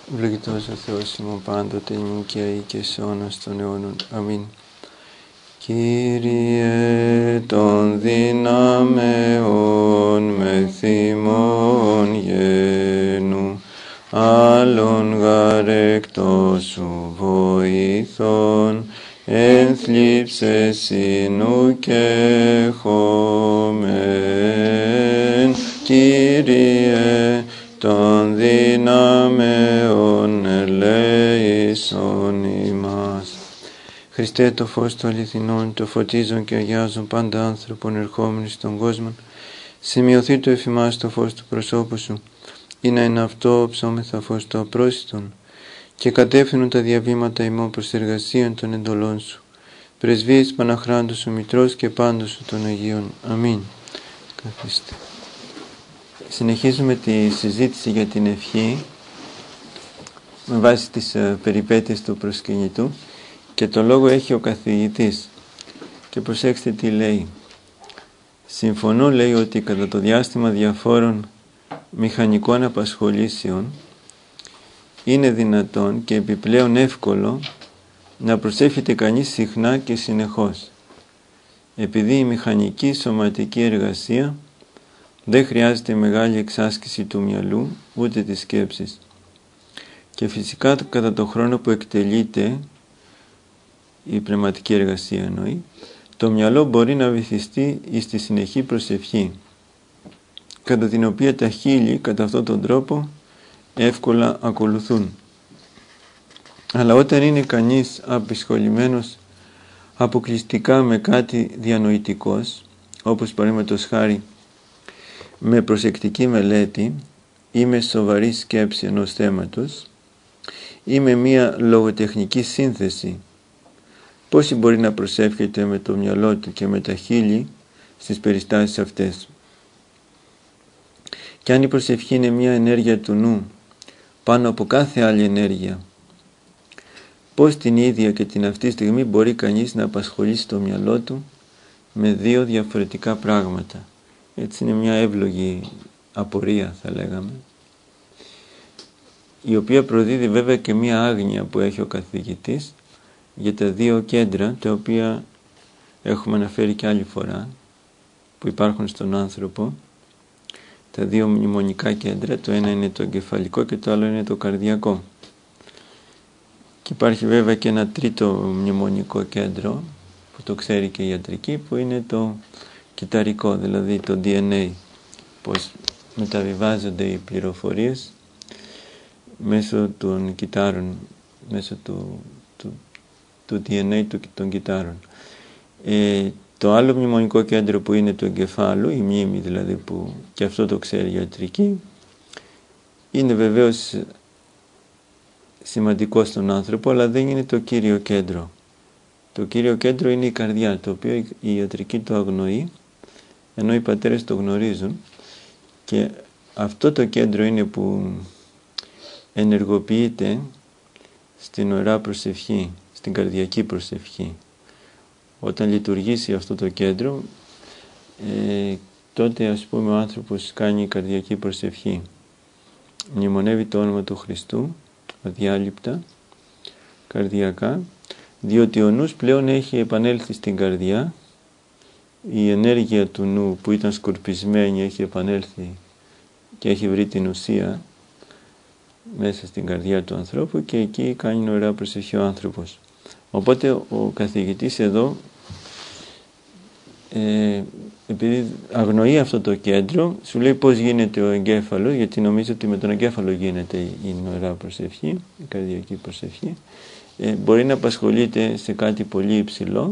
Ευλογητός ο Θεός ημών πάντοτε ημών και αεί και σε αιώνας των αιώνων. Αμήν. Κύριε των δυνάμεων μεθ' ημών γένου, άλλον γαρ εκτός σου βοηθών, εν θλίψες συνού και χωμέν. Κύριε των δυνάμεων ελέησον ημάς. Χριστέ, το φως του αληθινών, το φωτίζον και αγιάζον πάντα άνθρωπον ερχόμενοι στον κόσμο, σημειωθεί το εφημάς το φως του προσώπου σου, ή να είναι αυτό ψώμεθα φως το απρόσιτον, και κατεύθυνον τα διαβήματα ημών προς εργασίαν των εντολών σου. Πρεσβείες Παναχράντου σου, Μητρός και πάντως σου των Αγίων. Αμήν. Καθίστε. Συνεχίζουμε τη συζήτηση για την ευχή με βάση τις περιπέτειες του προσκυνητού, και το λόγο έχει ο καθηγητής. Και προσέξτε τι λέει. Συμφωνώ, λέει, ότι κατά το διάστημα διαφόρων μηχανικών απασχολήσεων είναι δυνατόν και επιπλέον εύκολο να προσεύχεται κανείς συχνά και συνεχώς, επειδή η μηχανική σωματική εργασία δεν χρειάζεται μεγάλη εξάσκηση του μυαλού ούτε της σκέψης, και φυσικά κατά το χρόνο που εκτελείται η πνευματική εργασία εννοεί, το μυαλό μπορεί να βυθιστεί στη συνεχή προσευχή, κατά την οποία τα χείλη κατά αυτόν τον τρόπο εύκολα ακολουθούν. Αλλά όταν είναι κανείς απεισχολημένος αποκλειστικά με κάτι διανοητικός, όπως παραδείγματος χάρη με προσεκτική μελέτη ή με σοβαρή σκέψη ενός θέματος ή με μία λογοτεχνική σύνθεση, πόσοι μπορεί να προσεύχεται με το μυαλό του και με τα χείλη στις περιστάσεις αυτές? Και αν η προσευχή είναι μία ενέργεια του νου πάνω από κάθε άλλη ενέργεια, πώς την ίδια και την αυτή στιγμή μπορεί κανείς να απασχολήσει το μυαλό του με δύο διαφορετικά πράγματα? Έτσι είναι μια εύλογη απορία, θα λέγαμε, η οποία προδίδει βέβαια και μια άγνοια που έχει ο καθηγητής για τα δύο κέντρα, τα οποία έχουμε αναφέρει και άλλη φορά, που υπάρχουν στον άνθρωπο. Τα δύο μνημονικά κέντρα, το ένα είναι το εγκεφαλικό και το άλλο είναι το καρδιακό. Και υπάρχει βέβαια και ένα τρίτο μνημονικό κέντρο, που το ξέρει και η ιατρική, που είναι το κυταρικό, δηλαδή το DNA, πως μεταβιβάζονται οι πληροφορίες μέσω των κυτάρων, μέσω του DNA των κυτάρων. Το άλλο μνημονικό κέντρο που είναι το εγκεφάλου, η μνήμη δηλαδή, που και αυτό το ξέρει η ιατρική, είναι βεβαίως σημαντικό στον άνθρωπο, αλλά δεν είναι το κύριο κέντρο. Το κύριο κέντρο είναι η καρδιά, το οποίο η ιατρική το αγνοεί, ενώ οι πατέρες το γνωρίζουν, και αυτό το κέντρο είναι που ενεργοποιείται στην ωραία προσευχή, στην καρδιακή προσευχή. Όταν λειτουργήσει αυτό το κέντρο, τότε ας πούμε ο άνθρωπος κάνει καρδιακή προσευχή. Μνημονεύει το όνομα του Χριστού αδιάλειπτα, καρδιακά, διότι ο νους πλέον έχει επανέλθει στην καρδιά, η ενέργεια του νου που ήταν σκορπισμένη έχει επανέλθει και έχει βρει την ουσία μέσα στην καρδιά του ανθρώπου, και εκεί κάνει ωραία προσευχή ο άνθρωπος. Οπότε ο καθηγητής εδώ, επειδή αγνοεί αυτό το κέντρο, σου λέει πώς γίνεται ο εγκέφαλος, γιατί νομίζω ότι με τον εγκέφαλο γίνεται η ωραία προσευχή, η καρδιακή προσευχή. Μπορεί να απασχολείται σε κάτι πολύ υψηλό,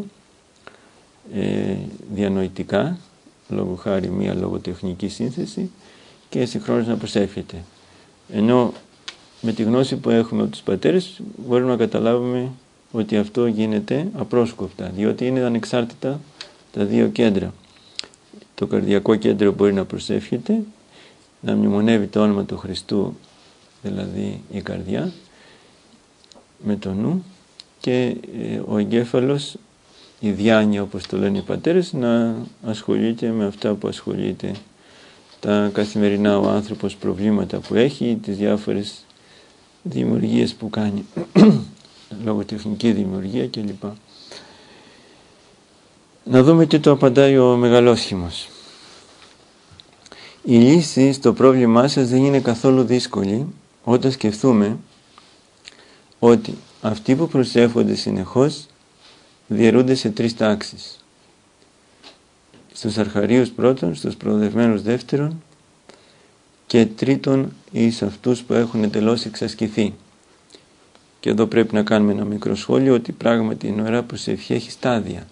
διανοητικά, λόγω χάρη μία λογοτεχνική σύνθεση, και συγχρόνως να προσεύχεται. Ενώ με τη γνώση που έχουμε από τους πατέρες μπορούμε να καταλάβουμε ότι αυτό γίνεται απρόσκοπτα, διότι είναι ανεξάρτητα τα δύο κέντρα. Το καρδιακό κέντρο μπορεί να προσεύχεται, να μνημονεύει το όνομα του Χριστού, δηλαδή η καρδιά, με το νου, και ο εγκέφαλος, η διάνοια όπως το λένε οι πατέρες, να ασχολείται με αυτά που ασχολείται, τα καθημερινά ο άνθρωπος προβλήματα που έχει, τις διάφορες δημιουργίες που κάνει, λογοτεχνική δημιουργία κλπ. Να δούμε τι το απαντάει ο Μεγαλόσχημος. Η λύση στο πρόβλημά σας δεν είναι καθόλου δύσκολη όταν σκεφτούμε ότι αυτοί που προσεύχονται συνεχώς διαιρούνται σε 3 τάξεις. Στους αρχαρίους πρώτον, στους προοδευμένους δεύτερον και τρίτον εις αυτούς που έχουν εντελώς εξασκηθεί. Και εδώ πρέπει να κάνουμε ένα μικρό σχόλιο ότι πράγματι η Ιερά Προσευχή έχει στάδια.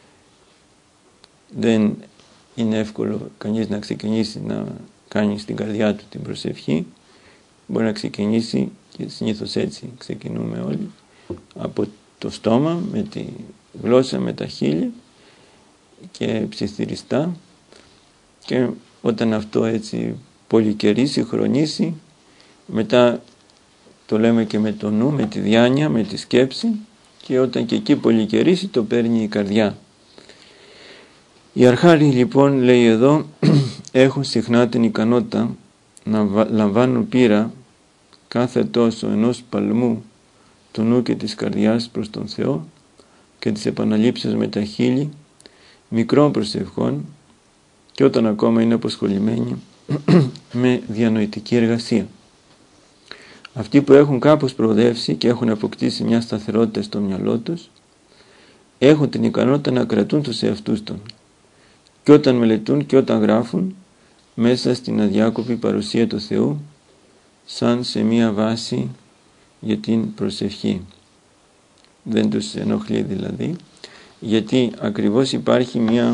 Δεν είναι εύκολο κανείς να ξεκινήσει να κάνει στην καρδιά του την προσευχή. Μπορεί να ξεκινήσει, και συνήθως έτσι ξεκινούμε όλοι, από το στόμα, με τη γλώσσα, με τα χείλη και ψιθυριστά, και όταν αυτό έτσι πολυκαιρίσει, χρονίσει, μετά το λέμε και με το νου, με τη διάνοια, με τη σκέψη, και όταν και εκεί πολυκαιρίσει το παίρνει η καρδιά. Οι αρχάριοι λοιπόν, λέει εδώ, έχουν συχνά την ικανότητα να λαμβάνουν πείρα κάθε τόσο ενός παλμού του νου και της καρδιάς προς τον Θεό και της επαναλήψεως με τα χείλη μικρών προσευχών, και όταν ακόμα είναι αποσχολημένοι με διανοητική εργασία. Αυτοί που έχουν κάπως προοδεύσει και έχουν αποκτήσει μια σταθερότητα στο μυαλό τους, έχουν την ικανότητα να κρατούν τους εαυτούς των, και όταν μελετούν και όταν γράφουν, μέσα στην αδιάκοπη παρουσία του Θεού, σαν σε μία βάση για την προσευχή. Δεν τους ενοχλεί δηλαδή, γιατί ακριβώς υπάρχει μία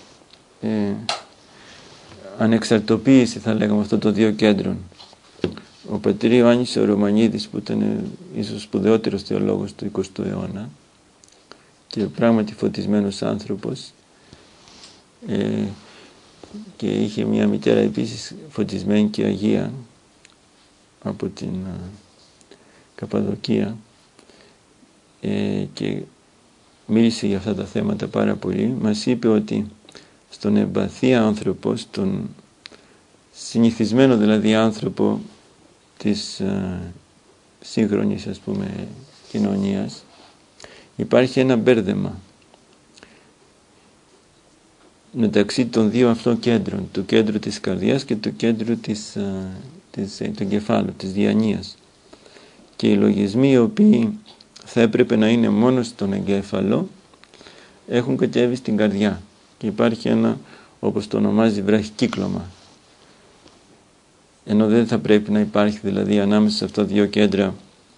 ανεξαρτοποίηση, θα λέγαμε, αυτών των 2 κέντρων. Ο πατήρ Ιωάννης ο Ρωμανίδης, που ήταν ίσως σπουδαιότερος θεολόγος του 20ου αιώνα και πράγματι φωτισμένος άνθρωπος, και είχε μια μητέρα επίσης φωτισμένη και Αγία από την Καπαδοκία, και μίλησε για αυτά τα θέματα πάρα πολύ. Μας είπε ότι στον εμπαθή άνθρωπο, στον συνηθισμένο δηλαδή άνθρωπο της σύγχρονης, ας πούμε, κοινωνίας, υπάρχει ένα μπέρδεμα μεταξύ των 2 αυτών κέντρων, του κέντρου της καρδιάς και του κέντρου του κεφάλου, της διανοίας. Και οι λογισμοί οι οποίοι θα έπρεπε να είναι μόνο στον εγκέφαλο έχουν κατέβει στην καρδιά, και υπάρχει ένα, όπως το ονομάζει, βραχικύκλωμα, ενώ δεν θα πρέπει να υπάρχει δηλαδή ανάμεσα σε αυτά 2 κέντρα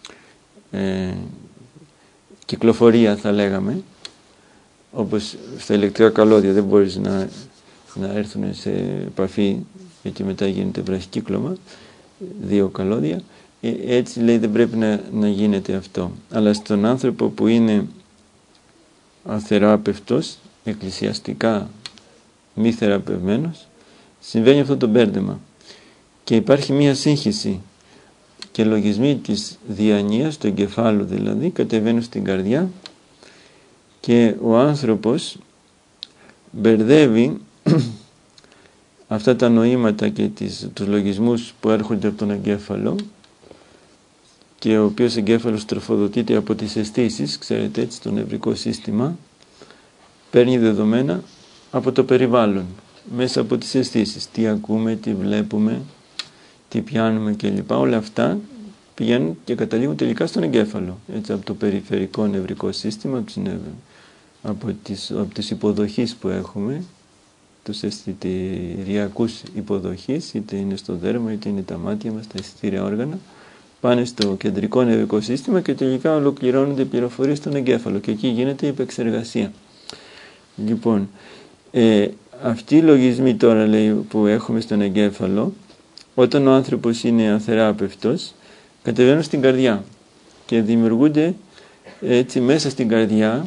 κυκλοφορία, θα λέγαμε, όπως στα ηλεκτρικά καλώδια δεν μπορείς να έρθουν σε επαφή, γιατί μετά γίνεται βραχικύκλωμα, 2 καλώδια. Έτσι λέει δεν πρέπει να γίνεται αυτό. Αλλά στον άνθρωπο που είναι αθεράπευτος, εκκλησιαστικά μη θεραπευμένος, συμβαίνει αυτό το μπέρδεμα και υπάρχει μία σύγχυση, και λογισμοί της διανοίας, του εγκεφάλου δηλαδή, κατεβαίνουν στην καρδιά, και ο άνθρωπος μπερδεύει αυτά τα νοήματα και τους λογισμούς που έρχονται από τον εγκέφαλο, και ο οποίος εγκέφαλος τροφοδοτείται από τις αισθήσεις, ξέρετε, έτσι, το νευρικό σύστημα παίρνει δεδομένα από το περιβάλλον, μέσα από τις αισθήσεις, τι ακούμε, τι βλέπουμε, τι πιάνουμε κλπ. Όλα αυτά πηγαίνουν και καταλήγουν τελικά στον εγκέφαλο, έτσι, από το περιφερικό νευρικό σύστημα, από τις υποδοχείς που έχουμε, τους αισθητηριακούς υποδοχείς, είτε είναι στο δέρμα, είτε είναι τα μάτια μας, τα αισθητήρια όργανα, πάνε στο κεντρικό νευρικό σύστημα και τελικά ολοκληρώνονται οι πληροφορίες στον εγκέφαλο, και εκεί γίνεται η επεξεργασία. Λοιπόν, αυτοί οι λογισμοί τώρα, λέει, που έχουμε στον εγκέφαλο, όταν ο άνθρωπος είναι αθεράπευτος, κατεβαίνουν στην καρδιά και δημιουργούνται έτσι μέσα στην καρδιά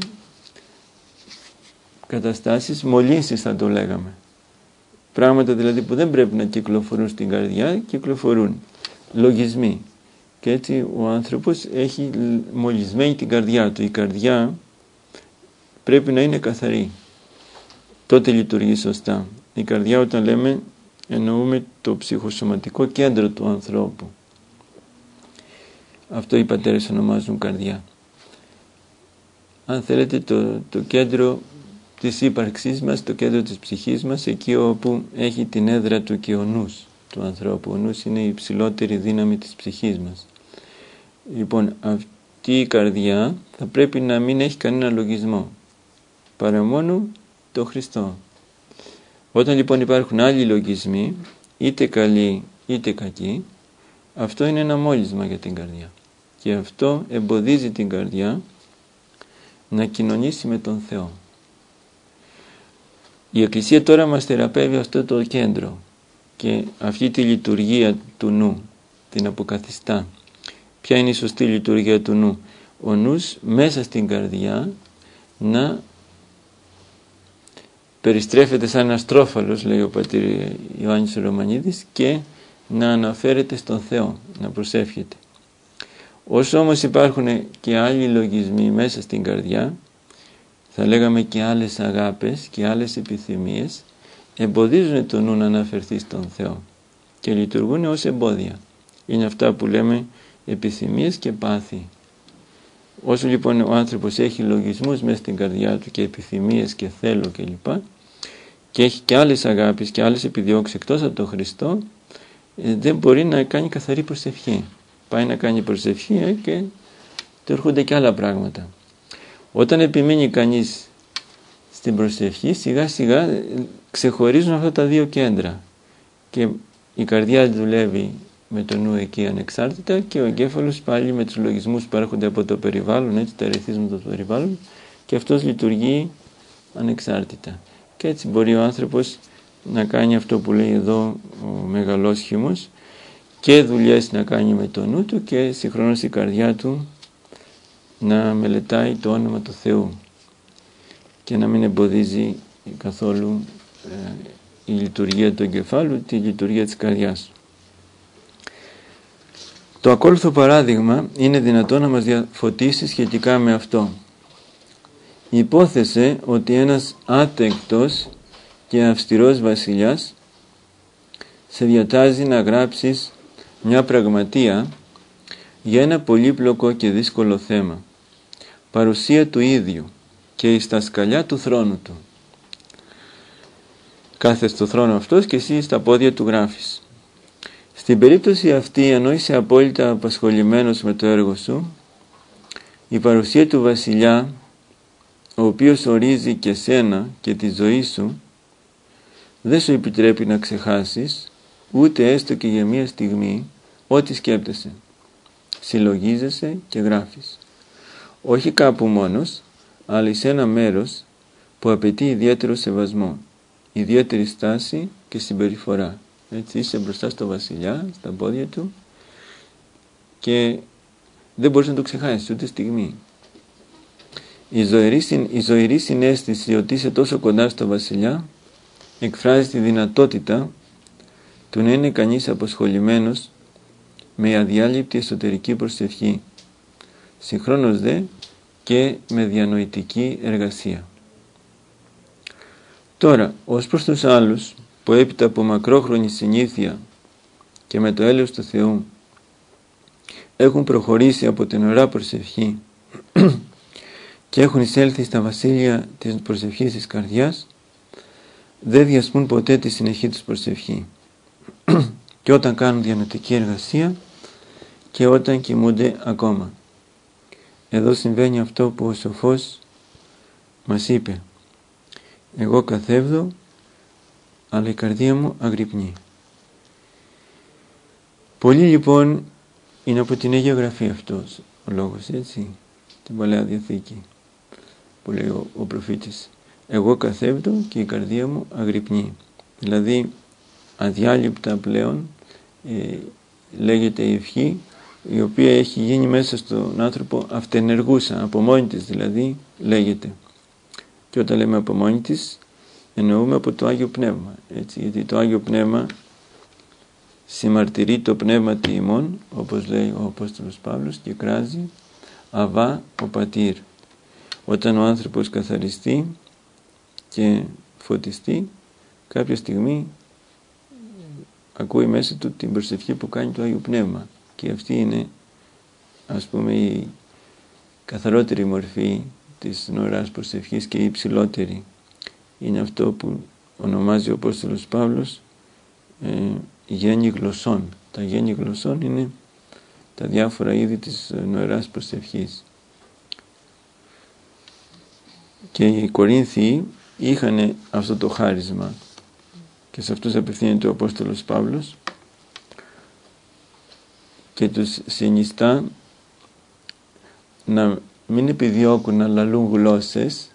καταστάσεις, μολύνσεις θα το λέγαμε. Πράγματα δηλαδή που δεν πρέπει να κυκλοφορούν στην καρδιά, κυκλοφορούν. Λογισμοί. Και έτσι ο άνθρωπος έχει μολυσμένη την καρδιά του. Η καρδιά πρέπει να είναι καθαρή. Τότε λειτουργεί σωστά. Η καρδιά, όταν λέμε, εννοούμε το ψυχοσωματικό κέντρο του ανθρώπου. Αυτό οι πατέρες ονομάζουν καρδιά. Αν θέλετε, το κέντρο της ύπαρξής μας, το κέντρο της ψυχής μας, εκεί όπου έχει την έδρα του και ο νους του ανθρώπου. Ο νους είναι η υψηλότερη δύναμη της ψυχής μας. Λοιπόν, αυτή η καρδιά θα πρέπει να μην έχει κανένα λογισμό, παρά μόνο το Χριστό. Όταν λοιπόν υπάρχουν άλλοι λογισμοί, είτε καλοί είτε κακοί, αυτό είναι ένα μόλισμα για την καρδιά. Και αυτό εμποδίζει την καρδιά να κοινωνήσει με τον Θεό. Η Εκκλησία τώρα μας θεραπεύει αυτό το κέντρο και αυτή τη λειτουργία του νου, την αποκαθιστά. Ποια είναι η σωστή λειτουργία του νου? Ο νους μέσα στην καρδιά να περιστρέφεται σαν ένας τρόφαλος, λέει ο πατήρ Ιωάννης Ρωμανίδης, και να αναφέρεται στον Θεό, να προσεύχεται. Όσο όμως υπάρχουν και άλλοι λογισμοί μέσα στην καρδιά, θα λέγαμε και άλλες αγάπες και άλλες επιθυμίες, εμποδίζουν το νου να αναφερθεί στον Θεό και λειτουργούν ως εμπόδια. Είναι αυτά που λέμε επιθυμίες και πάθη. Όσο λοιπόν ο άνθρωπος έχει λογισμούς μέσα στην καρδιά του και επιθυμίες και θέλω κλπ, και έχει και άλλες αγάπες και άλλες επιδιώξεις εκτός από τον Χριστό, δεν μπορεί να κάνει καθαρή προσευχή. Πάει να κάνει προσευχή και του έρχονται και άλλα πράγματα. Όταν επιμείνει κανείς στην προσευχή, σιγά σιγά ξεχωρίζουν αυτά τα δύο κέντρα και η καρδιά δουλεύει με το νου εκεί ανεξάρτητα και ο εγκέφαλος πάλι με τους λογισμούς που έρχονται από το περιβάλλον, έτσι, τα ερεθίσματα του περιβάλλον, και αυτός λειτουργεί ανεξάρτητα. Και έτσι μπορεί ο άνθρωπος να κάνει αυτό που λέει εδώ ο μεγαλόσχημος, και δουλειές να κάνει με το νου του και συγχρόνως η καρδιά του να μελετάει το όνομα του Θεού και να μην εμποδίζει καθόλου η λειτουργία του εγκεφάλου, τη λειτουργία της καρδιάς. Το ακόλουθο παράδειγμα είναι δυνατό να μας διαφωτίσει σχετικά με αυτό. Υπόθεσε ότι ένας άτεκτος και αυστηρός βασιλιάς σε διατάζει να γράψεις μια πραγματεία για ένα πολύπλοκο και δύσκολο θέμα, παρουσία του ίδιου και εις τα σκαλιά του θρόνου του. Κάθεσαι στο θρόνο αυτός και εσύ στα πόδια του γράφεις. Στην περίπτωση αυτή, ενώ είσαι απόλυτα απασχολημένος με το έργο σου, η παρουσία του βασιλιά, ο οποίος ορίζει και σένα και τη ζωή σου, δεν σου επιτρέπει να ξεχάσεις ούτε έστω και για μία στιγμή ό,τι σκέπτεσαι. Συλλογίζεσαι και γράφεις. Όχι κάπου μόνος, αλλά σε ένα μέρος που απαιτεί ιδιαίτερο σεβασμό, ιδιαίτερη στάση και συμπεριφορά. Έτσι είσαι μπροστά στο βασιλιά, στα πόδια του, και δεν μπορείς να το ξεχάσεις ούτε στιγμή. Η ζωηρή συναίσθηση ότι είσαι τόσο κοντά στο βασιλιά εκφράζει τη δυνατότητα του να είναι κανείς αποσχολημένος με αδιάλειπτη εσωτερική προσευχή, συγχρόνως δε και με διανοητική εργασία. Τώρα, ως προς τους άλλους που έπειτα από μακρόχρονη συνήθεια και με το έλεος του Θεού έχουν προχωρήσει από την ωρά προσευχή και έχουν εισέλθει στα βασίλεια της προσευχής της καρδιάς, δεν διασπούν ποτέ τη συνεχή τους προσευχή και όταν κάνουν διανοητική εργασία και όταν κοιμούνται ακόμα. Εδώ συμβαίνει αυτό που ο σοφός μας είπε: εγώ καθεύδω, αλλά η καρδία μου αγρυπνεί. Πολύ λοιπόν είναι από την Αγία Γραφή αυτός ο λόγος, έτσι, την Παλαιά Διαθήκη, που λέει ο προφήτης: εγώ καθεύδω και η καρδία μου αγρυπνεί. Δηλαδή αδιάλειπτα πλέον λέγεται η ευχή, η οποία έχει γίνει μέσα στον άνθρωπο αυτενεργούσα, από μόνη της δηλαδή λέγεται. Και όταν λέμε από μόνη της, εννοούμε από το Άγιο Πνεύμα, έτσι, γιατί το Άγιο Πνεύμα συμμαρτυρεί το πνεύματι ημών, όπως λέει ο Απόστολος Παύλος, και κράζει αβά ο πατήρ. Όταν ο άνθρωπος καθαριστεί και φωτιστεί, κάποια στιγμή ακούει μέσα του την προσευχή που κάνει το Άγιο Πνεύμα, και αυτή είναι ας πούμε η καθαρότερη μορφή της νοεράς προσευχής και η υψηλότερη είναι αυτό που ονομάζει ο Απόστολος Παύλος γέννη γλωσσών. Τα γέννη γλωσσών είναι τα διάφορα είδη της νοεράς προσευχής. Και οι Κορίνθιοι είχαν αυτό το χάρισμα και σε αυτούς απευθύνεται ο Απόστολος Παύλος και τους συνιστά να μην επιδιώκουν να λαλούν γλώσσες,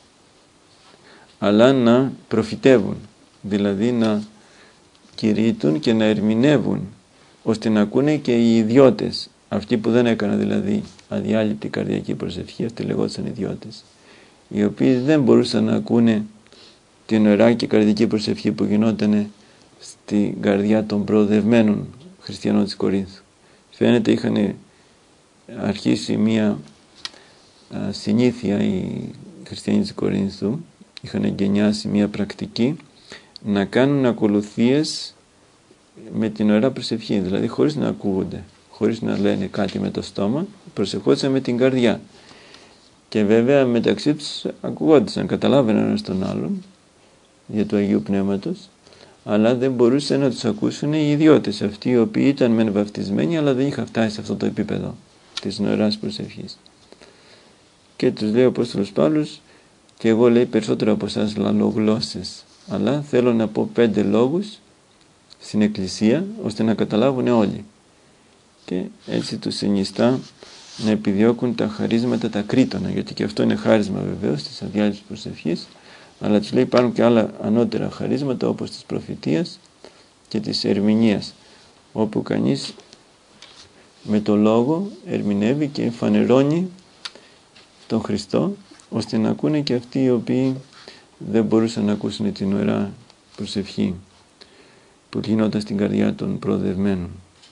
αλλά να προφητεύουν, δηλαδή να κηρύττουν και να ερμηνεύουν, ώστε να ακούνε και οι ιδιώτες, αυτοί που δεν έκαναν δηλαδή αδιάλειπτη καρδιακή προσευχή, αυτοί λεγόντουσαν ιδιώτες, οι οποίοι δεν μπορούσαν να ακούνε την νοερά και καρδιακή προσευχή που γινόταν στην καρδιά των προοδευμένων χριστιανών της Κορίνθου. Φαίνεται είχαν αρχίσει μία συνήθεια οι χριστιανοί της Κορίνθου, είχαν εγκαινιάσει μία πρακτική να κάνουν ακολουθίες με την νοερά προσευχή, δηλαδή χωρίς να ακούγονται, χωρίς να λένε κάτι με το στόμα, προσευχόντουσαν με την καρδιά. Και βέβαια μεταξύ τους ακουγόντουσαν, καταλάβαιναν ένας τον άλλον για του Αγίου Πνεύματος, αλλά δεν μπορούσαν να τους ακούσουν οι ιδιώτες, αυτοί οι οποίοι ήταν μεν βαφτισμένοι, αλλά δεν είχαν φτάσει σε αυτό το επίπεδο της νοεράς προσευχής. Και τους λέει ο Απόστολος Παύλος, και εγώ λέει περισσότερο από εσάς λαλώ γλώσσες, αλλά θέλω να πω 5 λόγους στην Εκκλησία, ώστε να καταλάβουν όλοι. Και έτσι τους συνιστά να επιδιώκουν τα χαρίσματα τα κρίτωνα, γιατί και αυτό είναι χάρισμα βεβαίως της αδιάλειπτης προσευχής, αλλά τους λέει υπάρχουν και άλλα ανώτερα χαρίσματα, όπως της προφητείας και της ερμηνείας, όπου κανείς με το λόγο ερμηνεύει και φανερώνει τον Χριστό, ώστε να ακούνε και αυτοί οι οποίοι δεν μπορούσαν να ακούσουν την νοερά προσευχή που γινόταν στην καρδιά των προοδευμένων.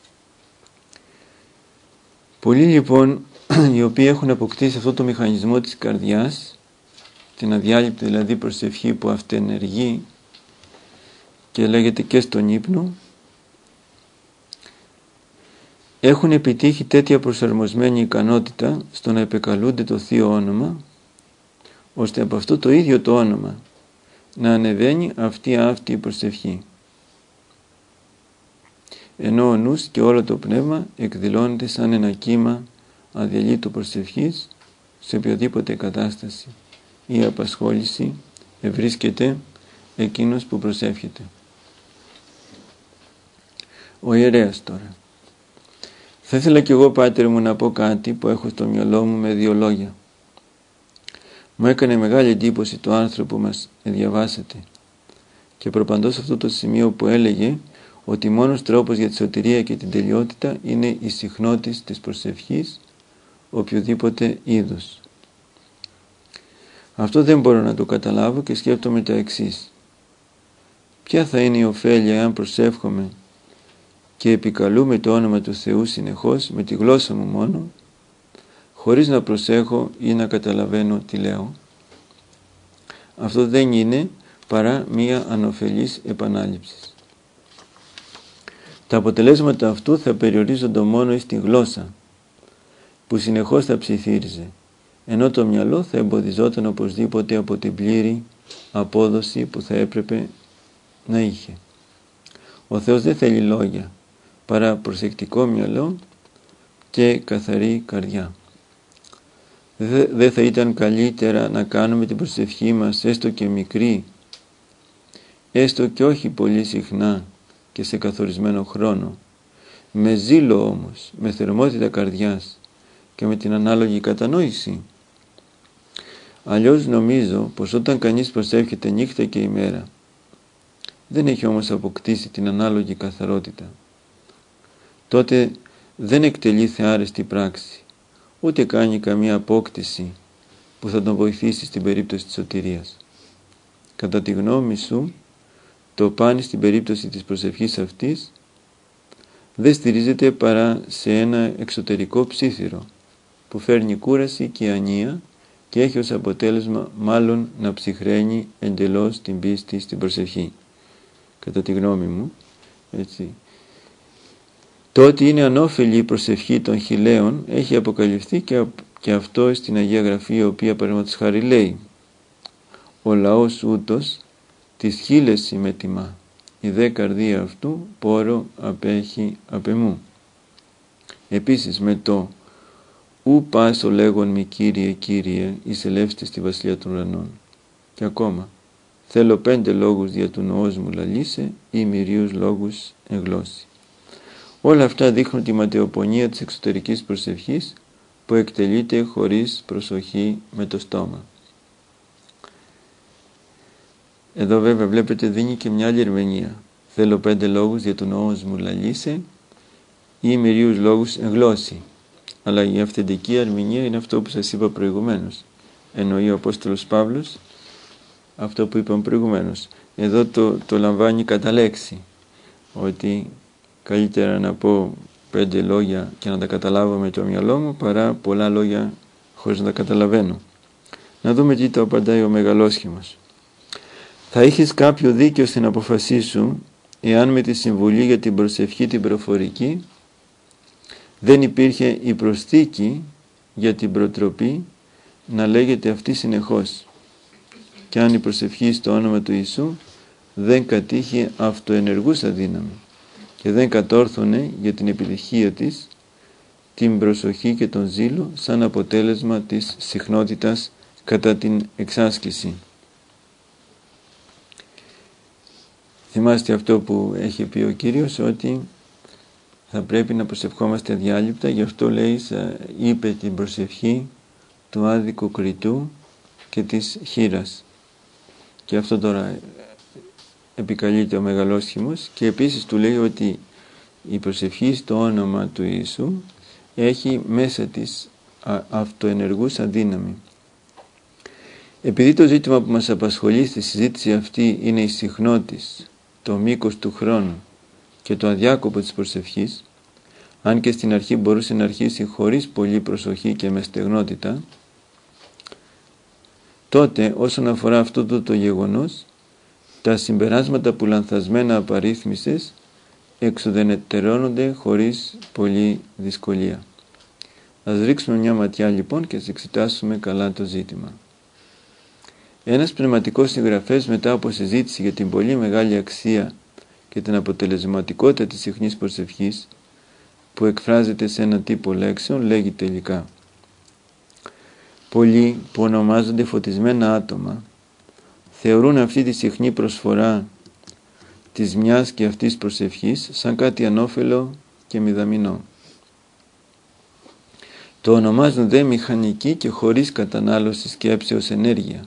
Πολλοί λοιπόν οι οποίοι έχουν αποκτήσει αυτό το μηχανισμό της καρδιάς, την αδιάλειπτη δηλαδή προσευχή που αυτενεργεί και λέγεται και στον ύπνο, έχουν επιτύχει τέτοια προσαρμοσμένη ικανότητα στο να επεκαλούνται το Θείο Όνομα, ώστε από αυτό το ίδιο το όνομα να ανεβαίνει αυτή η προσευχή. Ενώ ο νους και όλο το πνεύμα εκδηλώνεται σαν ένα κύμα αδιαλείτου προσευχής σε οποιοδήποτε κατάσταση ή απασχόληση ευρίσκεται εκείνος που προσεύχεται. Ο ιερέας τώρα. Θα ήθελα κι εγώ, Πάτερ μου, να πω κάτι που έχω στο μυαλό μου με 2 λόγια. Μου έκανε μεγάλη εντύπωση το άρθρο που μας διαβάσατε και προπαντός σε αυτό το σημείο που έλεγε ότι μόνος τρόπος για τη σωτηρία και την τελειότητα είναι η συχνότης της προσευχής οποιοδήποτε είδους. Αυτό δεν μπορώ να το καταλάβω και σκέφτομαι τα εξής. Ποια θα είναι η ωφέλεια αν προσεύχομαι και επικαλούμε το όνομα του Θεού συνεχώς με τη γλώσσα μου μόνο, χωρίς να προσέχω ή να καταλαβαίνω τι λέω? Αυτό δεν είναι παρά μία ανωφελής επανάληψη. Τα αποτελέσματα αυτού θα περιορίζονται μόνο στη γλώσσα που συνεχώς θα ψιθύριζε, ενώ το μυαλό θα εμποδιζόταν οπωσδήποτε από την πλήρη απόδοση που θα έπρεπε να είχε. Ο Θεός δεν θέλει λόγια, παρά προσεκτικό μυαλό και καθαρή καρδιά. Δεν θα ήταν καλύτερα να κάνουμε την προσευχή μας έστω και μικρή, έστω και όχι πολύ συχνά και σε καθορισμένο χρόνο, με ζήλο όμως, με θερμότητα καρδιάς και με την ανάλογη κατανόηση? Αλλιώς νομίζω πως όταν κανείς προσεύχεται νύχτα και ημέρα, δεν έχει όμως αποκτήσει την ανάλογη καθαρότητα, τότε δεν εκτελεί θεάρεστη πράξη, ούτε κάνει καμία απόκτηση που θα τον βοηθήσει στην περίπτωση της σωτηρίας. Κατά τη γνώμη σου, το πάνι στην περίπτωση της προσευχής αυτής δεν στηρίζεται παρά σε ένα εξωτερικό ψίθυρο που φέρνει κούραση και ανία και έχει ως αποτέλεσμα μάλλον να ψυχραίνει εντελώς την πίστη στην προσευχή. Κατά τη γνώμη μου, έτσι. Το ότι είναι ανώφελη η προσευχή των χιλαίων έχει αποκαλυφθεί και αυτό στην Αγία Γραφή, η οποία παραδείγματος χάρη λέει: ο λαός ούτως τις χίλες συμμετιμά, η δε καρδία αυτού πόρο απέχει απ' εμού. Επίσης με το ου πάσο λέγον μη Κύριε, Κύριε, εισελεύστε στη βασιλεία των ουρανών. Και ακόμα, θέλω 5 λόγους δια του νοός μου λαλήσε ή μυρίους λόγους εγλώσει. Όλα αυτά δείχνουν τη ματαιοπονία της εξωτερικής προσευχής που εκτελείται χωρίς προσοχή με το στόμα. Εδώ βέβαια βλέπετε δίνει και μια άλλη ερμηνεία. Θέλω 5 λόγους για τον νόος μου λαλήσε ή μυρίους λόγους εγλώσει. Αλλά η αυθεντική ερμηνεία είναι αυτό που σας είπα προηγουμένως. Εννοεί ο Απόστολος Παύλος αυτό που είπαμε προηγουμένως. Εδώ το λαμβάνει κατά λέξη, ότι καλύτερα να πω 5 λόγια και να τα καταλάβω με το μυαλό μου παρά πολλά λόγια χωρίς να τα καταλαβαίνω. Να δούμε τι το απαντάει ο Μεγαλόσχημος. Θα είχες κάποιο δίκαιο στην αποφασή σου εάν με τη συμβουλή για την προσευχή την προφορική δεν υπήρχε η προσθήκη για την προτροπή να λέγεται αυτή συνεχώς, και αν η προσευχή στο όνομα του Ιησού δεν κατήχε αυτοενεργούσα δύναμη και δεν κατόρθωνε για την επιτυχία της την προσοχή και τον ζήλο σαν αποτέλεσμα της συχνότητας κατά την εξάσκηση. Θυμάστε αυτό που έχει πει ο Κύριος, ότι θα πρέπει να προσευχόμαστε αδιάλειπτα, γι' αυτό λέει, είπε την προσευχή του άδικου κριτού και της χήρας. Και αυτό τώρα επικαλείται ο Μεγαλόσχημος, και επίσης του λέει ότι η προσευχή στο όνομα του Ιησού έχει μέσα της αυτοενεργούσα δύναμη. Επειδή το ζήτημα που μας απασχολεί στη συζήτηση αυτή είναι η συχνότης, το μήκος του χρόνου και το αδιάκοπο της προσευχής, αν και στην αρχή μπορούσε να αρχίσει χωρίς πολλή προσοχή και με στεγνότητα, τότε όσον αφορά αυτό το γεγονός, τα συμπεράσματα που λανθασμένα απαρίθμησες εξουδενετερώνονται χωρίς πολλή δυσκολία. Ας ρίξουμε μια ματιά λοιπόν και ας εξετάσουμε καλά το ζήτημα. Ένας πνευματικός συγγραφέας, μετά από συζήτηση για την πολύ μεγάλη αξία και την αποτελεσματικότητα της συχνής προσευχής που εκφράζεται σε έναν τύπο λέξεων, λέγει τελικά: πολλοί που ονομάζονται φωτισμένα άτομα θεωρούν αυτή τη συχνή προσφορά της μιας και αυτής προσευχής σαν κάτι ανώφελο και μηδαμινό. Το ονομάζουν δε μηχανική και χωρίς κατανάλωση σκέψεως ενέργεια,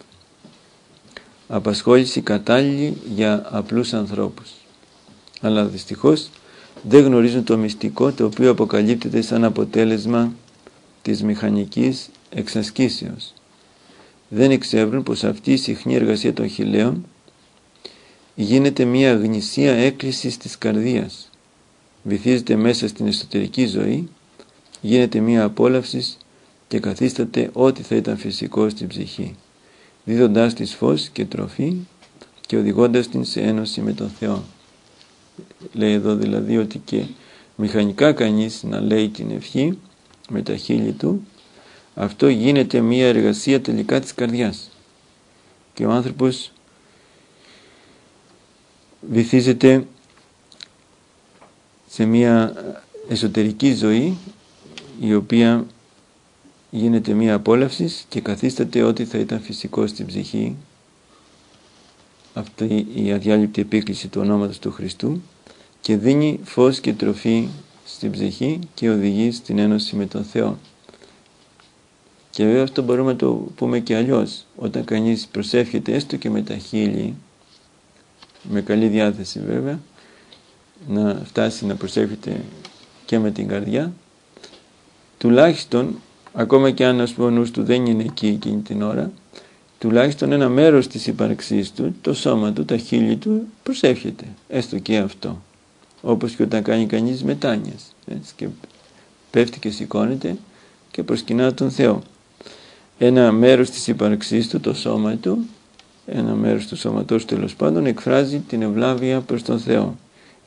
απασχόληση κατάλληλη για απλούς ανθρώπους. Αλλά δυστυχώς δεν γνωρίζουν το μυστικό, το οποίο αποκαλύπτεται σαν αποτέλεσμα της μηχανικής εξασκήσεως. Δεν εξεύρουν πως αυτή η συχνή εργασία των χιλαίων γίνεται μια γνησία έκκληση της καρδίας, βυθίζεται μέσα στην εσωτερική ζωή, γίνεται μια απόλαυση και καθίσταται ό,τι θα ήταν φυσικό στην ψυχή, δίδοντάς της φως και τροφή και οδηγώντας την σε ένωση με τον Θεό. Λέει εδώ δηλαδή ότι και μηχανικά κανείς να λέει την ευχή με τα χείλη του, αυτό γίνεται μια εργασία τελικά της καρδιάς, και ο άνθρωπος βυθίζεται σε μια εσωτερική ζωή, η οποία γίνεται μια απόλαυση και καθίσταται ό,τι θα ήταν φυσικό στην ψυχή, αυτή η αδιάλειπτη επίκληση του ονόματος του Χριστού, και δίνει φως και τροφή στην ψυχή και οδηγεί στην ένωση με τον Θεό. Και βέβαια αυτό μπορούμε να το πούμε και αλλιώς. Όταν κανείς προσεύχεται έστω και με τα χείλη, με καλή διάθεση βέβαια, να φτάσει να προσεύχεται και με την καρδιά, τουλάχιστον, ακόμα και αν ο νους του δεν είναι εκεί εκείνη την ώρα, τουλάχιστον ένα μέρος της ύπαρξής του, το σώμα του, τα χείλη του, προσεύχεται, έστω και αυτό. Όπως και όταν κάνει κανείς μετάνοιες, έτσι, και πέφτει και σηκώνεται και προσκυνά τον Θεό. Ένα μέρος της ύπαρξής του, το σώμα του, ένα μέρος του σώματός του τέλος πάντων, εκφράζει την ευλάβεια προς τον Θεό.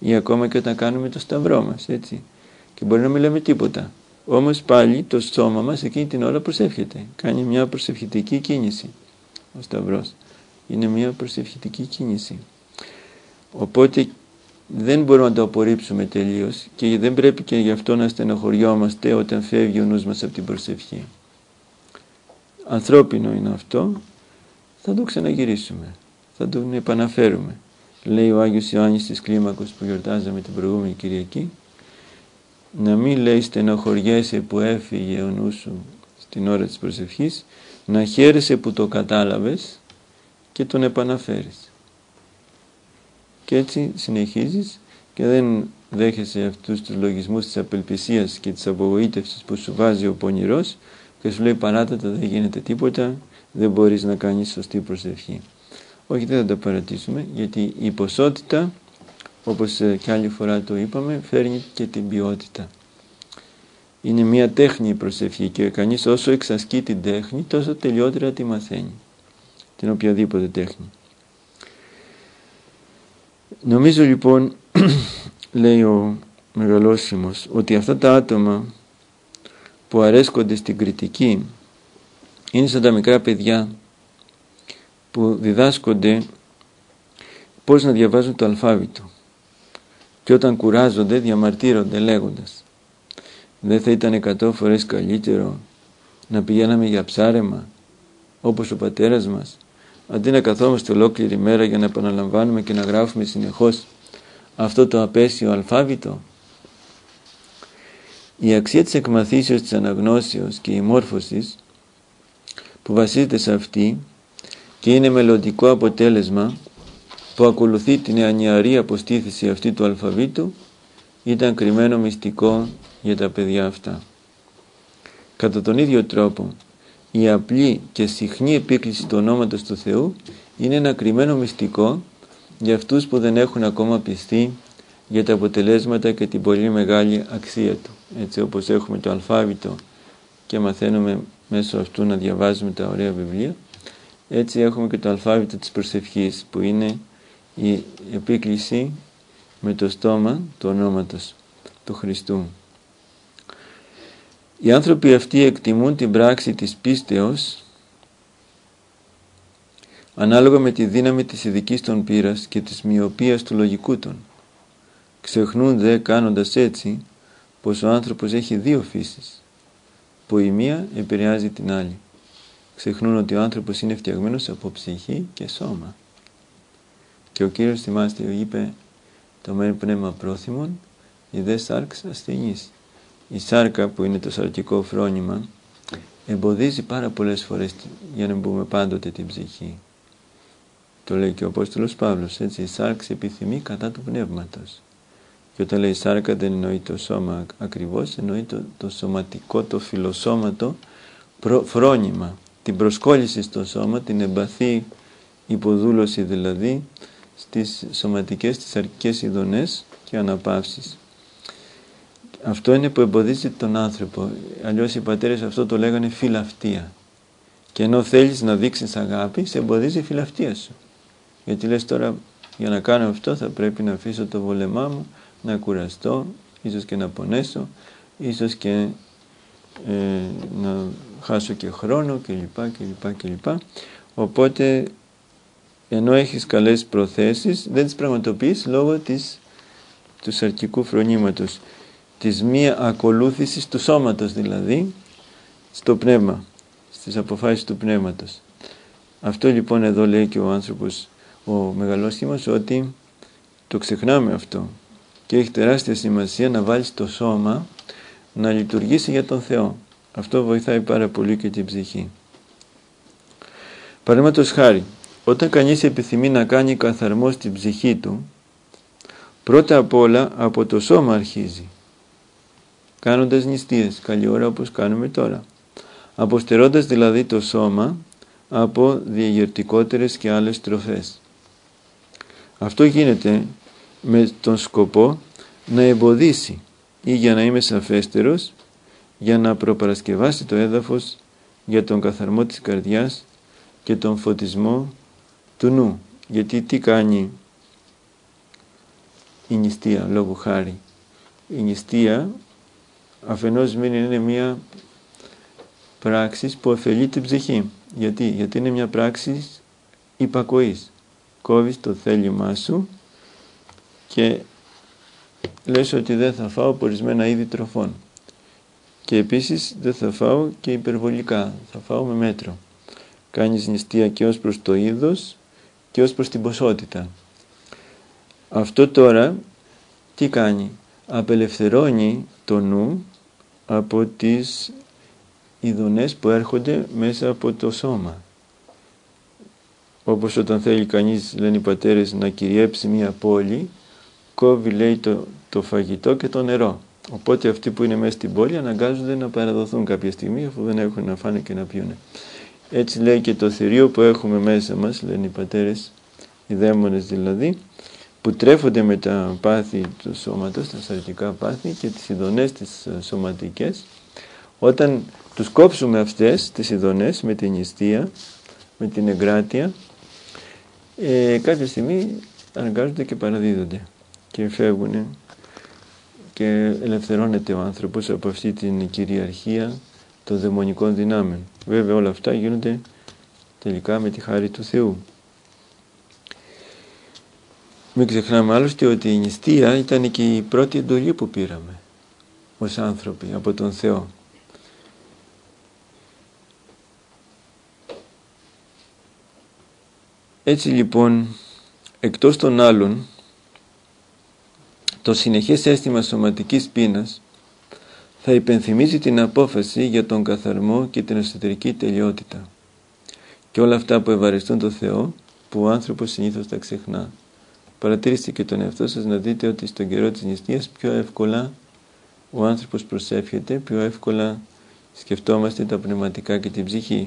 ή ακόμα και όταν κάνουμε το σταυρό μας, έτσι, και μπορεί να μην λέμε τίποτα, όμως πάλι το σώμα μας εκείνη την ώρα προσεύχεται, κάνει μια προσευχητική κίνηση. Ο σταυρός είναι μια προσευχητική κίνηση, οπότε δεν μπορούμε να το απορρίψουμε τελείως και δεν πρέπει και γι' αυτό να στενοχωριόμαστε όταν φεύγει ο νους μας από την προσευχή. Ανθρώπινο είναι αυτό, θα το ξαναγυρίσουμε, θα τον επαναφέρουμε. Λέει ο Άγιος Ιωάννης της Κλίμακος που γιορτάζαμε την προηγούμενη Κυριακή, να μην λέει στενοχωριέσαι που έφυγε ο νους σου στην ώρα της προσευχής, να χαίρεσαι που το κατάλαβες και τον επαναφέρεις. Και έτσι συνεχίζεις και δεν δέχεσαι αυτούς τους λογισμούς της απελπισίας και της απογοήτευσης που σου βάζει ο πονηρός και σου λέει παράτατα, δεν γίνεται τίποτα, δεν μπορείς να κάνεις σωστή προσευχή. Όχι, δεν θα τα παρατήσουμε, γιατί η ποσότητα, όπως και άλλη φορά το είπαμε, φέρνει και την ποιότητα. Είναι μια τέχνη η προσευχή και κανείς όσο εξασκεί την τέχνη, τόσο τελειότερα τη μαθαίνει, την οποιαδήποτε τέχνη. Νομίζω λοιπόν, λέει ο Μεγαλόσιμος, ότι αυτά τα άτομα που αρέσκονται στην κριτική είναι σαν τα μικρά παιδιά που διδάσκονται πώς να διαβάζουν το αλφάβητο και όταν κουράζονται διαμαρτύρονται λέγοντας, δεν θα ήταν 100 φορές καλύτερο να πηγαίναμε για ψάρεμα όπως ο πατέρας μας, αντί να καθόμαστε ολόκληρη μέρα για να επαναλαμβάνουμε και να γράφουμε συνεχώς αυτό το απέσιο αλφάβητο. Η αξία της εκμαθήσεως, της αναγνώσεως και η μόρφωσης που βασίζεται σε αυτή και είναι μελλοντικό αποτέλεσμα που ακολουθεί την νεανιαρή αποστήθηση αυτή του αλφαβήτου, ήταν κρυμμένο μυστικό για τα παιδιά αυτά. Κατά τον ίδιο τρόπο, η απλή και συχνή επίκληση του ονόματος του Θεού είναι ένα κρυμμένο μυστικό για αυτούς που δεν έχουν ακόμα πιστεί για τα αποτελέσματα και την πολύ μεγάλη αξία του. Έτσι όπως έχουμε το αλφάβητο και μαθαίνουμε μέσω αυτού να διαβάζουμε τα ωραία βιβλία, έτσι έχουμε και το αλφάβητο της προσευχής που είναι η επίκληση με το στόμα του ονόματος του Χριστού. Οι άνθρωποι αυτοί εκτιμούν την πράξη της πίστεως ανάλογα με τη δύναμη της ειδικής των πείρας και της μοιοπίας του λογικού των. Ξεχνούν δε κάνοντας έτσι πως ο άνθρωπος έχει δύο φύσεις, που η μία επηρεάζει την άλλη. Ξεχνούν ότι ο άνθρωπος είναι φτιαγμένος από ψυχή και σώμα. Και ο Κύριος, θυμάστε, είπε το μεν πνεύμα πρόθυμον, η δε σάρξ ασθενής. Η σάρκα που είναι το σαρκικό φρόνημα εμποδίζει πάρα πολλές φορές, για να πούμε πάντοτε, την ψυχή. Το λέει και ο Απόστολος Παύλος, έτσι, η σάρξ επιθυμεί κατά του πνεύματος. Και όταν λέει σάρκα δεν εννοεί το σώμα ακριβώς, εννοεί το σωματικό, το φιλοσώματο φρόνημα, την προσκόλληση στο σώμα, την εμπαθή υποδούλωση δηλαδή στις σωματικές, στις αρκικές ειδονές και αναπαύσεις. Αυτό είναι που εμποδίζει τον άνθρωπο. Αλλιώς οι πατέρες αυτό το λέγανε φιλαυτία. Και ενώ θέλεις να δείξεις αγάπη, σε εμποδίζει η φιλαυτία σου. Γιατί λες τώρα, για να κάνω αυτό θα πρέπει να αφήσω το βολεμά μου, να κουραστώ, ίσως και να πονέσω, ίσως και να χάσω και χρόνο κλπ. Οπότε, ενώ έχεις καλές προθέσεις, δεν τις πραγματοποιείς λόγω του σαρκικού φρονήματος, της μία ακολούθησης του σώματος δηλαδή, στο πνεύμα, στις αποφάσεις του πνεύματος. Αυτό λοιπόν εδώ λέει και ο άνθρωπος, ο Μεγαλόσχημος, ότι το ξεχνάμε αυτό και έχει τεράστια σημασία να βάλεις το σώμα να λειτουργήσει για τον Θεό. Αυτό βοηθάει πάρα πολύ και την ψυχή. Παραδείγματος χάρη, όταν κανείς επιθυμεί να κάνει καθαρμό στην ψυχή του, πρώτα απ' όλα από το σώμα αρχίζει, κάνοντας νηστείες, καλή ώρα όπως κάνουμε τώρα, αποστερώντας δηλαδή το σώμα από διαγερτικότερες και άλλες τροφές. Αυτό γίνεται με τον σκοπό να εμποδίσει ή, για να είμαι σαφέστερος, για να προπαρασκευάσει το έδαφος για τον καθαρμό της καρδιάς και τον φωτισμό του νου. Γιατί τι κάνει η νηστεία, λόγου χάρη. Η νηστεία αφενός είναι μια πράξη που ωφελεί την ψυχή. Γιατί είναι μια πράξη υπακοής. Κόβεις το θέλημά σου και λες ότι δεν θα φάω ορισμένα είδη τροφών. Και επίσης δεν θα φάω και υπερβολικά, θα φάω με μέτρο. Κάνεις νηστεία και ως προς το είδος και ως προς την ποσότητα. Αυτό τώρα τι κάνει? Απελευθερώνει το νου από τις ειδονές που έρχονται μέσα από το σώμα. Όπως όταν θέλει κανείς, λένε οι πατέρες, να κυριέψει μια πόλη, κόβει, λέει, το φαγητό και το νερό. Οπότε αυτοί που είναι μέσα στην πόλη αναγκάζονται να παραδοθούν κάποια στιγμή, αφού δεν έχουν να φάνε και να πιούνε. Έτσι λέει και το θηρίο που έχουμε μέσα μας, λένε οι πατέρες, οι δαίμονες δηλαδή, που τρέφονται με τα πάθη του σώματος, τα σαρκικά πάθη και τις ειδονές τις σωματικές. Όταν τους κόψουμε αυτές τις ειδονές με την νηστεία, με την εγκράτεια, κάποια στιγμή αναγκάζονται και παραδίδονται και φεύγουν και ελευθερώνεται ο άνθρωπος από αυτή την κυριαρχία των δαιμονικών δυνάμεων. Βέβαια όλα αυτά γίνονται τελικά με τη χάρη του Θεού. Μην ξεχνάμε άλλωστε ότι η νηστεία ήταν και η πρώτη εντολή που πήραμε ως άνθρωποι από τον Θεό. Έτσι λοιπόν, εκτός των άλλων, το συνεχές αίσθημα σωματικής πείνας θα υπενθυμίζει την απόφαση για τον καθαρμό και την εσωτερική τελειότητα και όλα αυτά που ευαριστούν τον Θεό, που ο άνθρωπος συνήθως τα ξεχνά. Παρατηρήστε και τον εαυτό σας να δείτε ότι στον καιρό της νηστείας πιο εύκολα ο άνθρωπος προσεύχεται, πιο εύκολα σκεφτόμαστε τα πνευματικά και την ψυχή.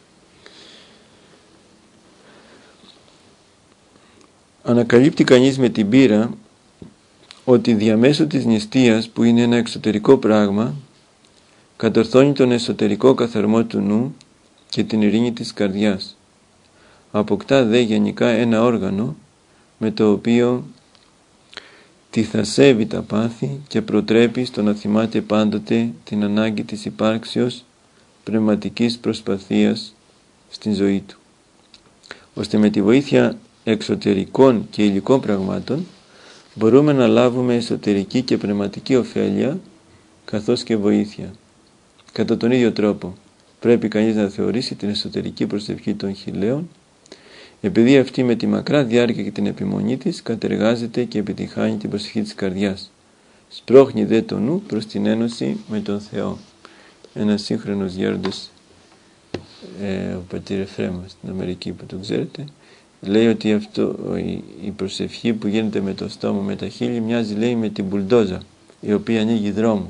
Ανακαλύπτει κανείς με την πείρα ότι διαμέσου της νηστείας, που είναι ένα εξωτερικό πράγμα, κατορθώνει τον εσωτερικό καθαρμό του νου και την ειρήνη της καρδιάς. Αποκτά δε γενικά ένα όργανο με το οποίο τυθασεύει τα πάθη και προτρέπει στο να θυμάται πάντοτε την ανάγκη της υπάρξεως πνευματικής προσπαθίας στην ζωή του, ώστε με τη βοήθεια εξωτερικών και υλικών πραγμάτων μπορούμε να λάβουμε εσωτερική και πνευματική ωφέλεια καθώς και βοήθεια. Κατά τον ίδιο τρόπο πρέπει κανείς να θεωρήσει την εσωτερική προσευχή των χιλέων, επειδή αυτή με τη μακρά διάρκεια και την επιμονή της κατεργάζεται και επιτυχάνει την προσευχή της καρδιάς. Σπρώχνει δε το νου προς την ένωση με τον Θεό. Ένας σύγχρονος γέροντας, ο πατήρ Εφρέμος στην Αμερική, που το ξέρετε, λέει ότι η προσευχή που γίνεται με το στόμα, με τα χείλη, μοιάζει, λέει, με την μπουλντόζα, η οποία ανοίγει δρόμο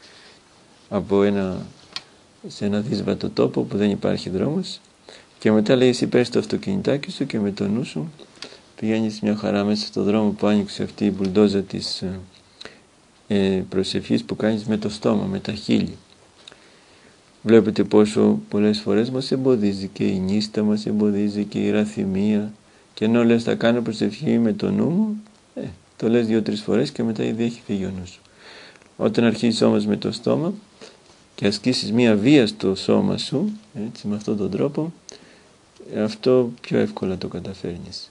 σε ένα δύσβατο τόπο που δεν υπάρχει δρόμος, και μετά, λέει, εσύ παίρνεις το αυτοκινητάκι σου και με το νου σου πηγαίνεις μια χαρά μέσα στο δρόμο που άνοιξε αυτή η μπουλντόζα της προσευχής που κάνεις με το στόμα, με τα χείλη. Βλέπετε πόσο πολλές φορές μας εμποδίζει και η νύστα, μας εμποδίζει και η ραθυμία, και ενώ λες θα κάνω προσευχή με το νου μου, το λες 2-3 φορές και μετά ήδη έχει φύγει ο νους σου. Όταν αρχίσεις όμως με το στόμα και ασκήσεις μία βία στο σώμα σου, έτσι, με αυτόν τον τρόπο, αυτό πιο εύκολα το καταφέρνεις.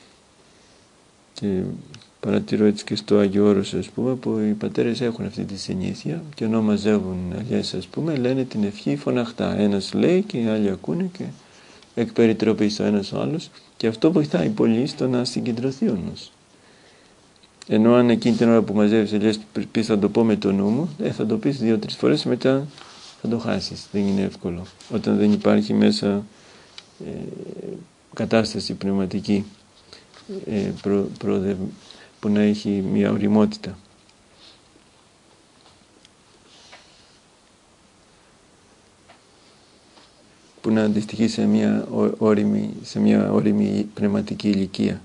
Και παρατηρώ έτσι και στο Άγιο Όρος, ας πούμε, που οι πατέρες έχουν αυτή τη συνήθεια και ενώ μαζεύουν αλλιές, ας πούμε, λένε την ευχή φωναχτά. Ένας λέει και οι άλλοι ακούνε και εκ περιτροπής ο ένας ο άλλος, και αυτό βοηθάει πολύ στο να συγκεντρωθεί ο νους. Ενώ αν εκείνη την ώρα που μαζεύεις λες πεις θα το πω με το νου μου, θα το πεις 2-3 φορές, μετά θα το χάσεις. Δεν είναι εύκολο όταν δεν υπάρχει μέσα κατάσταση πνευματική που να έχει μια ωριμότητα. Που να αντιστοιχεί σε μια ώριμη πνευματική ηλικία.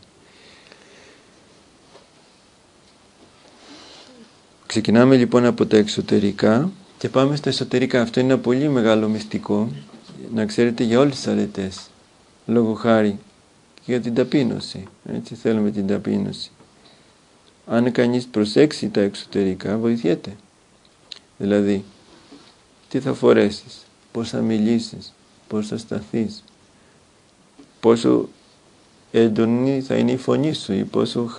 Ξεκινάμε λοιπόν από τα εξωτερικά και πάμε στα εσωτερικά. Αυτό είναι ένα πολύ μεγάλο μυστικό, να ξέρετε, για όλες τις αρετές. Λόγω χάρη και για την ταπείνωση. Έτσι θέλουμε την ταπείνωση. αν κανείς προσέξει τα εξωτερικά, βοηθιέται. Δηλαδή, τι θα φορέσεις, πώς θα μιλήσεις, πώς θα σταθείς, πόσο έντονη θα είναι η φωνή σου ή πόσο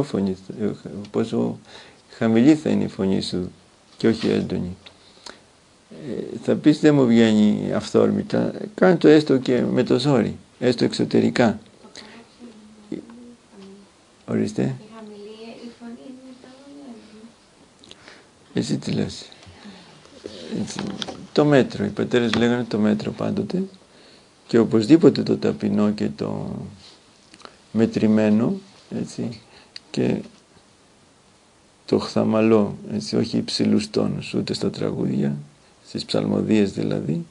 χαμηλή θα είναι η φωνή σου και όχι έντονη. Θα πεις δεν μου βγαίνει αυθόρμητα, κάνε το έστω και με το ζόρι, έστω εξωτερικά. Ορίστε. Η χαμηλή, η φωνή είναι τα. Εσύ τι λες? Το μέτρο, οι πατέρες λέγανε το μέτρο πάντοτε, και οπωσδήποτε το ταπεινό και το μετρημένο, έτσι, και το χθαμαλό, έτσι, όχι υψηλούς τόνους ούτε στα τραγούδια, στις ψαλμοδίες δηλαδή,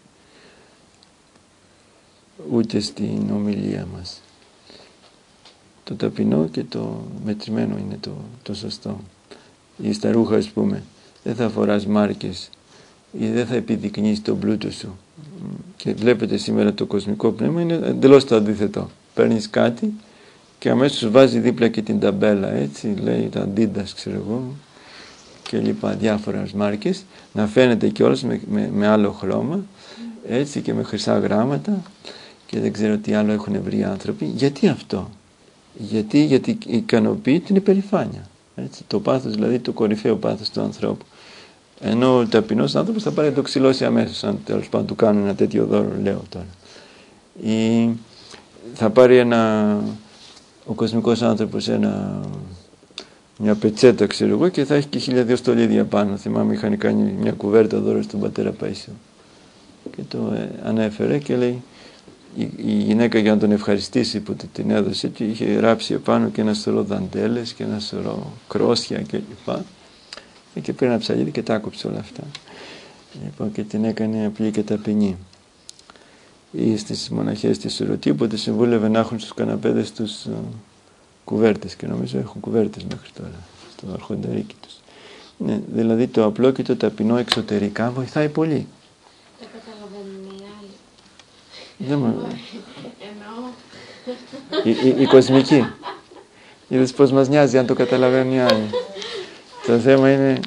ούτε στην ομιλία μας. Το ταπεινό και το μετρημένο είναι το σωστό. Ή στα ρούχα, ας πούμε, δεν θα φοράς μάρκες ή δεν θα επιδεικνύεις τον πλούτο σου. Και βλέπετε σήμερα το κοσμικό πνεύμα είναι εντελώς το αντίθετο. Παίρνεις κάτι και αμέσως βάζει δίπλα και την ταμπέλα, έτσι, λέει τα Adidas, ξέρω εγώ, και λοιπά, διάφορες μάρκες, να φαίνεται κιόλας με άλλο χρώμα, έτσι, και με χρυσά γράμματα, και δεν ξέρω τι άλλο έχουν βρει οι άνθρωποι. Γιατί αυτό? Γιατί ικανοποιεί την υπερηφάνεια, έτσι, το πάθος, δηλαδή το κορυφαίο πάθος του ανθρώπου. Ενώ ο ταπεινός άνθρωπος θα πάρει να το ξυλώσει αμέσως, αν τέλος πάντων του κάνουν ένα τέτοιο δώρο, λέω τώρα. Ή θα πάρει ο κοσμικός άνθρωπος μια πετσέτα, ξέρω εγώ, και θα έχει και 1002 στολίδια πάνω. Θυμάμαι είχαν κάνει μια κουβέρτα δώρο στον πατέρα Παΐσιο και το ανέφερε και λέει, η γυναίκα για να τον ευχαριστήσει που την έδωσε, και είχε γράψει επάνω και ένα σωρό δαντέλες και ένα σωρό κρόσια κλπ. Και πήρε ένα ψαλίδι και τα άκουψε όλα αυτά. Λοιπόν, και την έκανε απλή και ταπεινή. Ή στις μοναχές της Σουρωτή, συμβούλευε να έχουν στους καναπέδες τους κουβέρτες, και νομίζω έχουν κουβέρτες μέχρι τώρα στο αρχονταρίκι τους. Ναι, δηλαδή το απλό και το ταπεινό εξωτερικά βοηθάει πολύ. Δεν καταλαβαίνουν οι άλλοι. Δεν μου... Εννοώ. Η κοσμική. Είδες πως μας νοιάζει αν το καταλαβαίνουν οι άλλοι. Το θέμα είναι...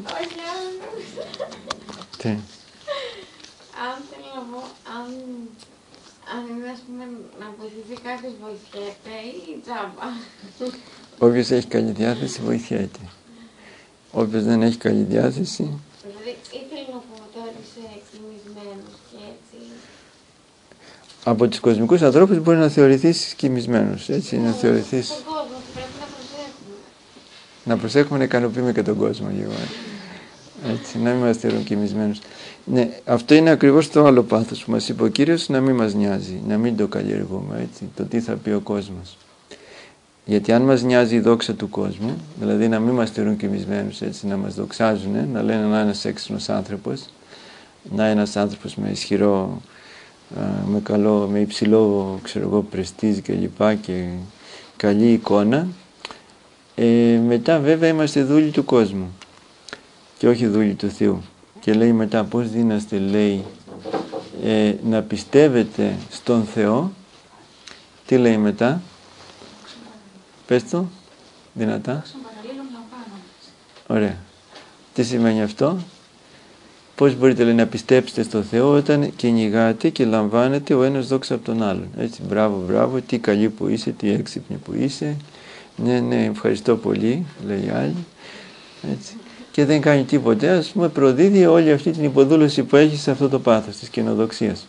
Τι? Αν θέλω να πω, αν είναι, ας πούμε, να βοηθηθεί κάποιος, βοηθιέται ή τζάμπα? Όποιος έχει καλή διάθεση βοηθιέται. Όποιος δεν έχει καλή διάθεση... Δηλαδή, ήθελα να πω τώρα είσαι κοιμισμένος και έτσι... Από τους κοσμικούς ανθρώπους μπορεί να θεωρηθείς κοιμισμένος, έτσι, να θεωρηθείς... Στον κόσμο πρέπει να προσέχουμε. Να προσέχουμε να ικανοποιούμε και τον κόσμο λίγο. Έτσι, να μην μας θεωρούν κοιμισμένους. Ναι, αυτό είναι ακριβώς το άλλο πάθος που μας είπε ο Κύριος, να μην μας νοιάζει, να μην το καλλιεργούμε, έτσι, το τι θα πει ο κόσμος. Γιατί αν μας νοιάζει η δόξα του κόσμου, δηλαδή να μην μας θεωρούν κοιμισμένους, έτσι, να μας δοξάζουν, να λένε να ένας έξυπνος άνθρωπος, να ένας άνθρωπος με ισχυρό, με υψηλό, ξέρω εγώ, πρεστίζ και λοιπά και καλή εικόνα, μετά βέβαια είμαστε δούλοι του κόσμου και όχι δούλοι του Θεού. Και λέει μετά πώς δύναστε, λέει, να πιστεύετε στον Θεό. Τι λέει μετά? Πες το δυνατά. Ωραία. Τι σημαίνει αυτό? Πώς μπορείτε, λέει, να πιστέψετε στον Θεό όταν κυνηγάτε και λαμβάνετε ο ένας δόξα από τον άλλον? Έτσι, μπράβο, τι καλή που είσαι, τι έξυπνη που είσαι. Ναι, ευχαριστώ πολύ, λέει η άλλη. Έτσι. Και δεν κάνει τίποτε, ας πούμε, προδίδει όλη αυτή την υποδούλωση που έχει σε αυτό το πάθος της καινοδοξίας.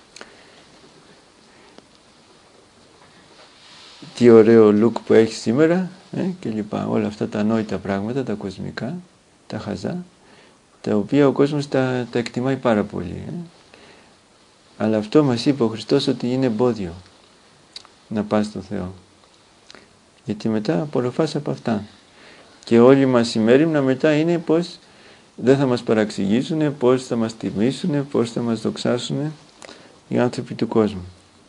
Τι ωραίο look που έχει σήμερα, και λοιπά. Όλα αυτά τα ανόητα πράγματα, τα κοσμικά, τα χαζά, τα οποία ο κόσμος τα εκτιμάει πάρα πολύ. Αλλά αυτό μας είπε ο Χριστός ότι είναι εμπόδιο να πας στο Θεό. Γιατί μετά απορροφάς από αυτά. Και όλη μας η μέριμνα μετά είναι πως δεν θα μας παραξηγήσουν, πως θα μας τιμήσουν, πως θα μας δοξάσουν οι άνθρωποι του κόσμου.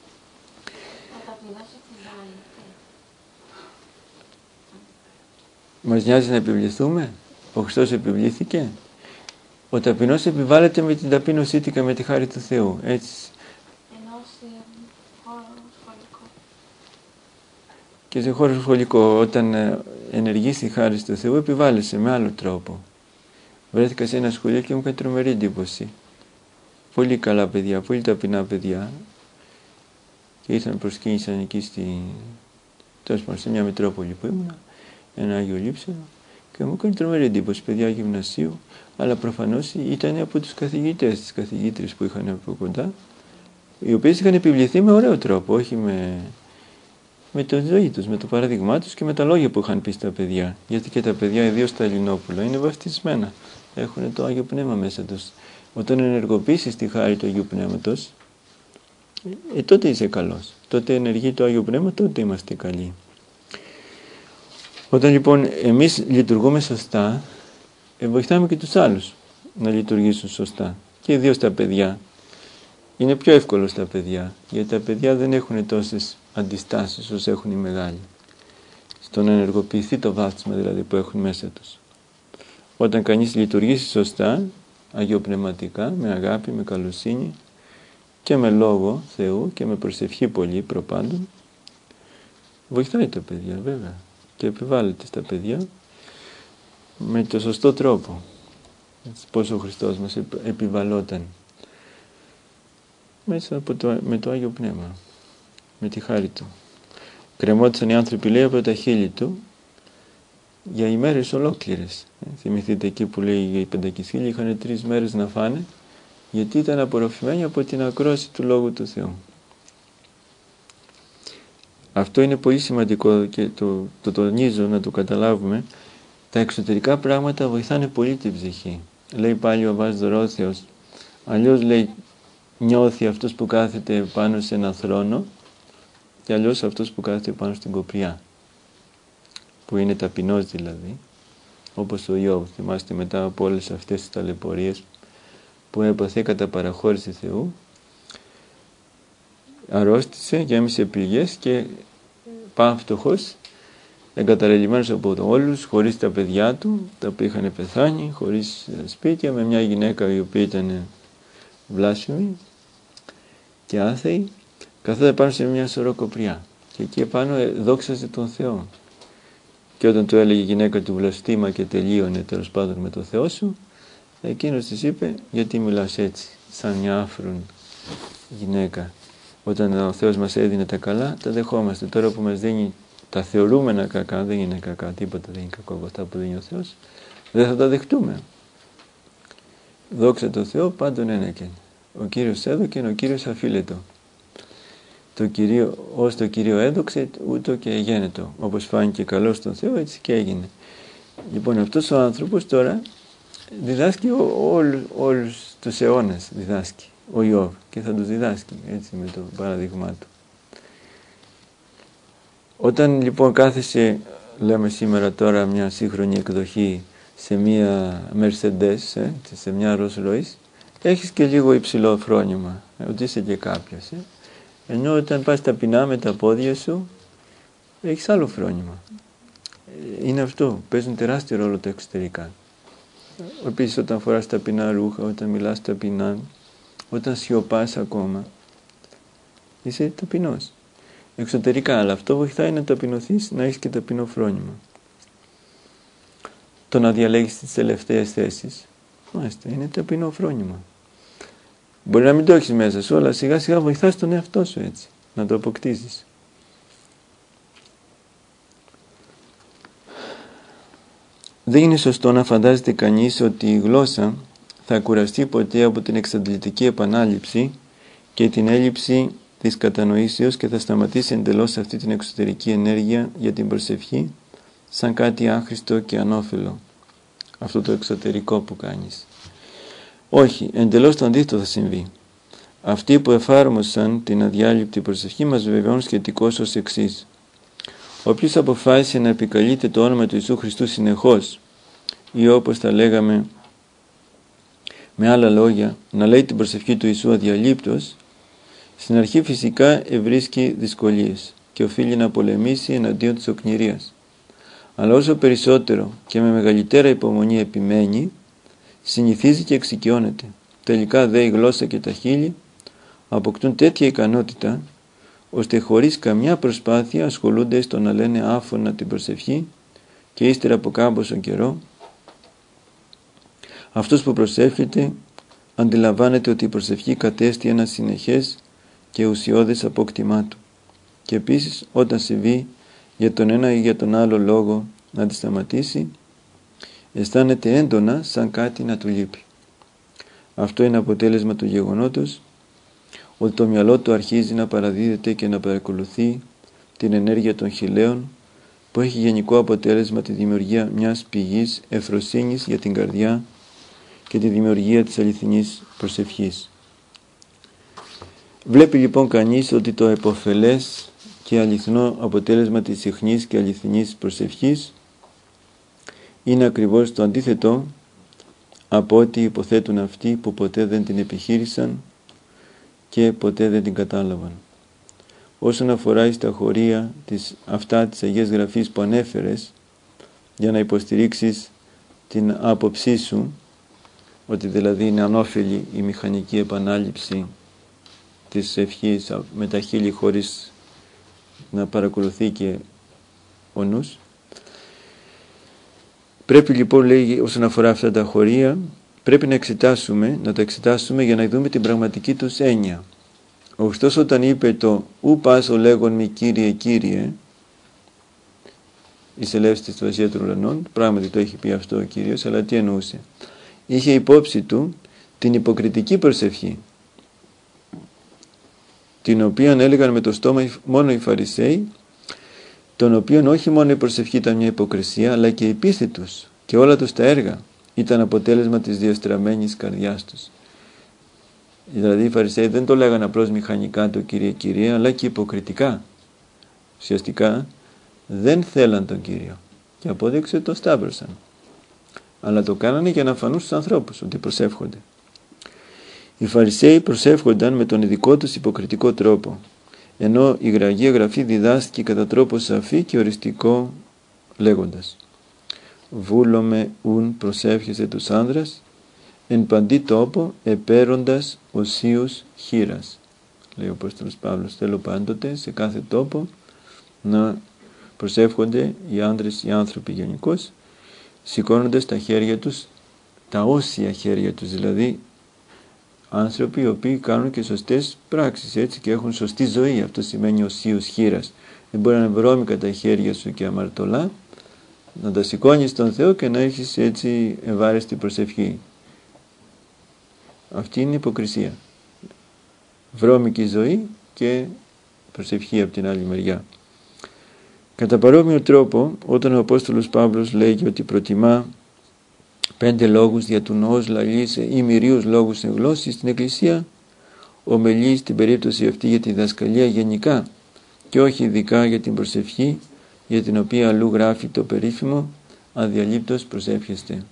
Μας νοιάζει να επιβληθούμε? Ο Χριστός επιβλήθηκε. Ο ταπεινός επιβάλλεται με την ταπείνωσή του και με τη χάρη του Θεού. Έτσι. Ενώ σε χώρο σχολικό. Και σε χώρο σχολικό, όταν ενεργείς τη χάρη του Θεού, επιβάλλεσαι με άλλο τρόπο. Βρέθηκα σε ένα σχολείο και μου έκανε τρομερή εντύπωση. Πολύ καλά παιδιά, πολύ ταπεινά παιδιά. Και ήρθαν, προσκύνησαν εκεί σε μια Μητρόπολη που ήμουνα, ένα Άγιο Λείψανο, και μου έκανε τρομερή εντύπωση, παιδιά γυμνασίου, αλλά προφανώς ήταν από τους καθηγητές, τις καθηγήτρες που είχαν από κοντά, οι οποίες είχαν επιβληθεί με ωραίο τρόπο, όχι με τη ζωή τους, με το παράδειγμά τους και με τα λόγια που είχαν πει στα παιδιά. Γιατί και τα παιδιά, ιδίως τα Ελληνόπουλα, είναι βαφτισμένα. Έχουν το Άγιο Πνεύμα μέσα τους. Όταν ενεργοποιήσεις τη χάρη του Αγίου Πνεύματος, τότε είσαι καλός. Τότε ενεργεί το Άγιο Πνεύμα, τότε είμαστε καλοί. Όταν λοιπόν εμείς λειτουργούμε σωστά, βοηθάμε και τους άλλους να λειτουργήσουν σωστά. Και ιδίως τα παιδιά. Είναι πιο εύκολο στα παιδιά, γιατί τα παιδιά δεν έχουν τόσες αντιστάσεις όσο έχουν οι μεγάλοι. Στο να ενεργοποιηθεί το βάπτισμα δηλαδή που έχουν μέσα τους. Όταν κανείς λειτουργήσει σωστά, αγιοπνευματικά, με αγάπη, με καλοσύνη και με λόγο Θεού και με προσευχή πολύ προπάντων, βοηθάει τα παιδιά βέβαια και επιβάλλεται στα παιδιά με το σωστό τρόπο. Έτσι, πώς ο Χριστός μας επιβαλόταν μέσα με το Άγιο Πνεύμα, με τη χάρη Του. Κρεμόντουσαν οι άνθρωποι, λέει, από τα χείλη Του για ημέρες ολόκληρες. Θυμηθείτε εκεί που λέει οι πεντακισχύλοι είχαν 3 μέρες να φάνε, γιατί ήταν απορροφημένοι από την ακρόαση του Λόγου του Θεού. Αυτό είναι πολύ σημαντικό και το τονίζω να το καταλάβουμε. Τα εξωτερικά πράγματα βοηθάνε πολύ την ψυχή. Λέει πάλι ο Βάς Δωρόθεος, αλλιώς λέει νιώθει αυτός που κάθεται πάνω σε ένα θρόνο και αλλιώς αυτός που κάθεται πάνω στην κοπριά, που είναι ταπεινός δηλαδή, όπως ο Ιώβ. Θυμάστε μετά από όλες αυτές τις ταλαιπωρίες που έπαθε κατά παραχώρηση Θεού, αρρώστησε, γέμισε πληγές και πανφτωχός, εγκαταλελειμμένος από όλους, χωρίς τα παιδιά του, τα οποία είχαν πεθάνει, χωρίς σπίτια, με μια γυναίκα η οποία ήταν βλάσφημη και άθεη, καθόταν πάνω σε μια σωρό κοπριά και εκεί επάνω δόξαζε τον Θεό. Και όταν του έλεγε η γυναίκα του βλαστήμα και τελείωνε τέλος πάντων με το Θεό σου, εκείνος της είπε, γιατί μιλάς έτσι, σαν μια άφρον γυναίκα. Όταν ο Θεός μας έδινε τα καλά, τα δεχόμαστε. Τώρα που μας δίνει τα θεωρούμενα κακά, δεν είναι κακά, τίποτα δεν είναι κακό από αυτά που δίνει ο Θεός, δεν θα τα δεχτούμε. Δόξα τω Θεώ πάντων ένεκεν. Ο Κύριος έδωκε, ο Κύριος αφήλετο. Ως το Κύριο έδοξε, ούτω και γένετο. Όπως φάνηκε καλό στον Θεό, έτσι και έγινε. Λοιπόν, αυτός ο άνθρωπος τώρα διδάσκει όλους τους αιώνες, διδάσκει ο Ιώβ και θα τους διδάσκει έτσι με το παράδειγμά του. Όταν λοιπόν κάθεσαι, λέμε σήμερα τώρα μια σύγχρονη εκδοχή σε μια Mercedes, σε μια Rolls Royce, έχεις και λίγο υψηλό φρόνημα, ότι είσαι και κάποιος. Ενώ όταν πας ταπεινά με τα πόδια σου, έχεις άλλο φρόνημα. Είναι αυτό, παίζουν τεράστιο ρόλο τα εξωτερικά. Επίσης όταν φοράς ταπεινά ρούχα, όταν μιλάς ταπεινά, όταν σιωπάς ακόμα, είσαι ταπεινός. Εξωτερικά, αλλά αυτό βοηθάει να ταπεινωθείς, να έχεις και ταπεινό φρόνημα. Το να διαλέγεις τις τελευταίες θέσεις, μάλιστα, είναι ταπεινό φρόνημα. Μπορεί να μην το έχεις μέσα σου, αλλά σιγά σιγά βοηθάς τον εαυτό σου έτσι, να το αποκτήσεις. Δεν είναι σωστό να φαντάζεται κανείς ότι η γλώσσα θα κουραστεί ποτέ από την εξαντλητική επανάληψη και την έλλειψη της κατανοήσεως και θα σταματήσει εντελώς αυτή την εξωτερική ενέργεια για την προσευχή σαν κάτι άχρηστο και ανώφελο, αυτό το εξωτερικό που κάνεις. Όχι, εντελώς το αντίθετο θα συμβεί. Αυτοί που εφάρμοσαν την αδιάλειπτη προσευχή μας βεβαιώνουν σχετικώς ως εξής. Όποιος αποφάσισε να επικαλείται το όνομα του Ιησού Χριστού συνεχώς ή όπως τα λέγαμε με άλλα λόγια, να λέει την προσευχή του Ιησού αδιαλείπτως, στην αρχή φυσικά ευρίσκει δυσκολίες και οφείλει να πολεμήσει εναντίον της οκνηρίας. Αλλά όσο περισσότερο και με μεγαλύτερα υπομονή επιμένει, συνηθίζει και εξοικειώνεται. Τελικά δε η γλώσσα και τα χείλη αποκτούν τέτοια ικανότητα, ώστε χωρίς καμιά προσπάθεια ασχολούνται στο να λένε άφωνα την προσευχή και ύστερα από κάμποσο καιρό, αυτός που προσεύχεται αντιλαμβάνεται ότι η προσευχή κατέστη ένα συνεχές και ουσιώδες απόκτημά του, και επίσης όταν συμβεί για τον ένα ή για τον άλλο λόγο να τη σταματήσει, αισθάνεται έντονα σαν κάτι να του λείπει. Αυτό είναι αποτέλεσμα του γεγονότος ότι το μυαλό του αρχίζει να παραδίδεται και να παρακολουθεί την ενέργεια των χειλαίων, που έχει γενικό αποτέλεσμα τη δημιουργία μιας πηγής ευφροσύνης για την καρδιά και τη δημιουργία της αληθινής προσευχής. Βλέπει λοιπόν κανείς ότι το επωφελές και αληθινό αποτέλεσμα της συχνής και αληθινής προσευχής είναι ακριβώς το αντίθετο από ό,τι υποθέτουν αυτοί που ποτέ δεν την επιχείρησαν και ποτέ δεν την κατάλαβαν. Όσον αφορά στα χωρία αυτά της Αγίας Γραφής που ανέφερες, για να υποστηρίξεις την άποψή σου, ότι δηλαδή είναι ανώφελη η μηχανική επανάληψη της ευχής με τα χείλη χωρίς να παρακολουθεί και ο νους. Πρέπει λοιπόν, λέει, όσον αφορά αυτά τα χωρία, πρέπει να τα εξετάσουμε για να δούμε την πραγματική τους έννοια. Ωστόσο όταν είπε το «Ου πάσο λέγον μη Κύριε, Κύριε», εισελεύστη στη Βασιλεία των Ουρανών, πράγματι το έχει πει αυτό ο Κύριος, αλλά τι εννοούσε? Είχε υπόψη του την υποκριτική προσευχή, την οποία έλεγαν με το στόμα μόνο οι Φαρισαίοι, των οποίων όχι μόνο η προσευχή ήταν μια υποκρισία, αλλά και η πίστη τους και όλα τους τα έργα ήταν αποτέλεσμα της διαστραμμένης καρδιάς τους. Δηλαδή οι Φαρισαίοι δεν το λέγανε απλώς μηχανικά το Κύριε, Κύριε, αλλά και υποκριτικά. Ουσιαστικά δεν θέλαν τον Κύριο και απόδειξε το σταύρωσαν. Αλλά το κάνανε για να φανούν στους ανθρώπους ότι προσεύχονται. Οι Φαρισαίοι προσεύχονταν με τον ειδικό τους υποκριτικό τρόπο, ενώ η Αγία Γραφή διδάσκει κατά τρόπο σαφή και οριστικό, λέγοντας «Βούλομαι ουν προσεύχεσαι τους άνδρας, εν παντή τόπο επέροντας οσίους χήρας». Λέει ο Απόστολος Παύλος, θέλω πάντοτε σε κάθε τόπο να προσεύχονται οι άνδρες, οι άνθρωποι γενικώς, σηκώνοντας τα χέρια τους, τα όσια χέρια τους, δηλαδή άνθρωποι οι οποίοι κάνουν και σωστές πράξεις, έτσι, και έχουν σωστή ζωή. Αυτό σημαίνει οσίους χήρας. Δεν μπορεί να είναι βρώμικα τα χέρια σου και αμαρτωλά, να τα σηκώνεις στον Θεό και να έχεις έτσι ευάρεστη προσευχή. Αυτή είναι υποκρισία. Βρώμικη ζωή και προσευχή από την άλλη μεριά. Κατά παρόμοιο τρόπο, όταν ο Απόστολος Παύλος λέγει ότι προτιμά 5 λόγους δια του νοός λαλήσε ή μυρίους λόγους εν γλώσση, στην Εκκλησία ομιλεί στην περίπτωση αυτή για τη διδασκαλία γενικά και όχι ειδικά για την προσευχή, για την οποία αλλού γράφει το περίφημο αδιαλείπτως προσεύχεστε.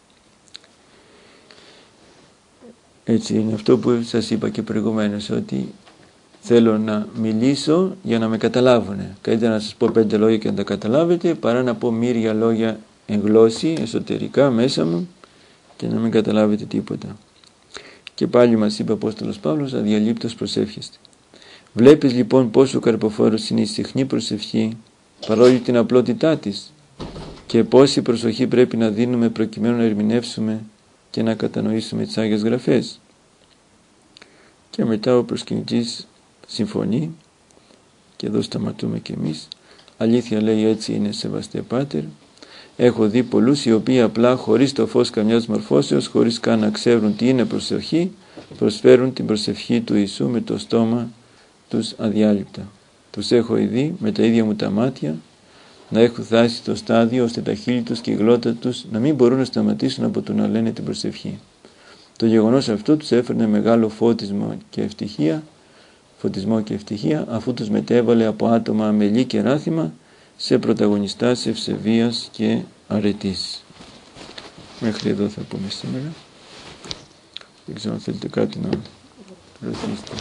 Έτσι είναι αυτό που σας είπα και προηγουμένως, ότι θέλω να μιλήσω για να με καταλάβουν. Καλύτερα να σας πω 5 λόγια και να τα καταλάβετε, παρά να πω μύρια λόγια εν γλώσση, εσωτερικά, μέσα μου, και να μην καταλάβετε τίποτα. Και πάλι μας είπε ο Απόστολος Παύλος, αδιαλείπτως προσεύχεστε. Βλέπεις λοιπόν πόσο καρποφόρος είναι η συχνή προσευχή, παρόλη την απλότητά της, και πόση προσοχή πρέπει να δίνουμε προκειμένου να ερμηνεύσουμε και να κατανοήσουμε τις Άγιες Γραφές. Και μετά ο προσκυνητής συμφωνεί, και εδώ σταματούμε κι εμείς. Αλήθεια, λέει, έτσι είναι, σεβαστέ Πάτερ. Έχω δει πολλούς οι οποίοι απλά χωρίς το φως καμιάς μορφώσεως, χωρίς καν να ξέρουν τι είναι προσευχή, προσφέρουν την προσευχή του Ιησού με το στόμα τους αδιάλειπτα. Τους έχω δει με τα ίδια μου τα μάτια να έχουν φτάσει στο στάδιο ώστε τα χείλη τους και η γλώσσα τους να μην μπορούν να σταματήσουν από το να λένε την προσευχή. Το γεγονός αυτό τους έφερνε μεγάλο φωτισμό και ευτυχία, αφού τους μετέβαλε από άτομα αμελή και ράθιμα σε πρωταγωνιστάς ευσεβίας και αρετής. Μέχρι εδώ θα πούμε σήμερα. Δεν ξέρω αν θέλετε κάτι να ρωτήσετε.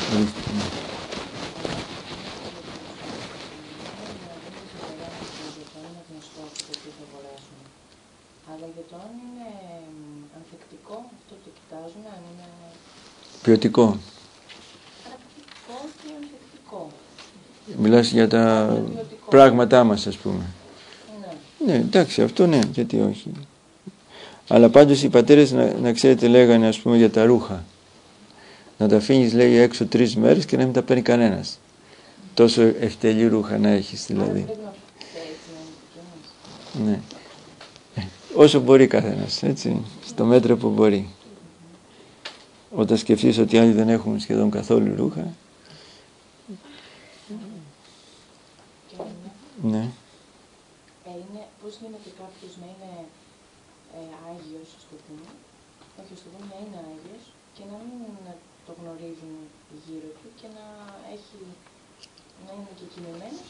Αλλά για το αν είναι ανθεκτικό, αυτό το κοιτάζουμε, αν είναι... Ποιοτικό. Ανθεκτικό και ανθεκτικό. Μιλάς για τα πράγματά μας, ας πούμε. Ναι, εντάξει, αυτό ναι, γιατί όχι. Αλλά πάντως οι πατέρες, να ξέρετε, λέγανε, ας πούμε, για τα ρούχα. Να τα αφήνεις, λέει, έξω 3 μέρες και να μην τα παίρνει κανένας. Τόσο ευτελή ρούχα να έχεις, δηλαδή. Ναι. Όσο μπορεί καθένας, έτσι, στο μέτρο που μπορεί. Όταν σκεφτείς ότι άλλοι δεν έχουν σχεδόν καθόλου ρούχα. Ναι. Πώς γίνεται κάποιος να είναι Άγιος, ας το πούμε, όχι ας το πούμε, να είναι Άγιος και να μην το γνωρίζουν γύρω του και να είναι και κοιμημένος.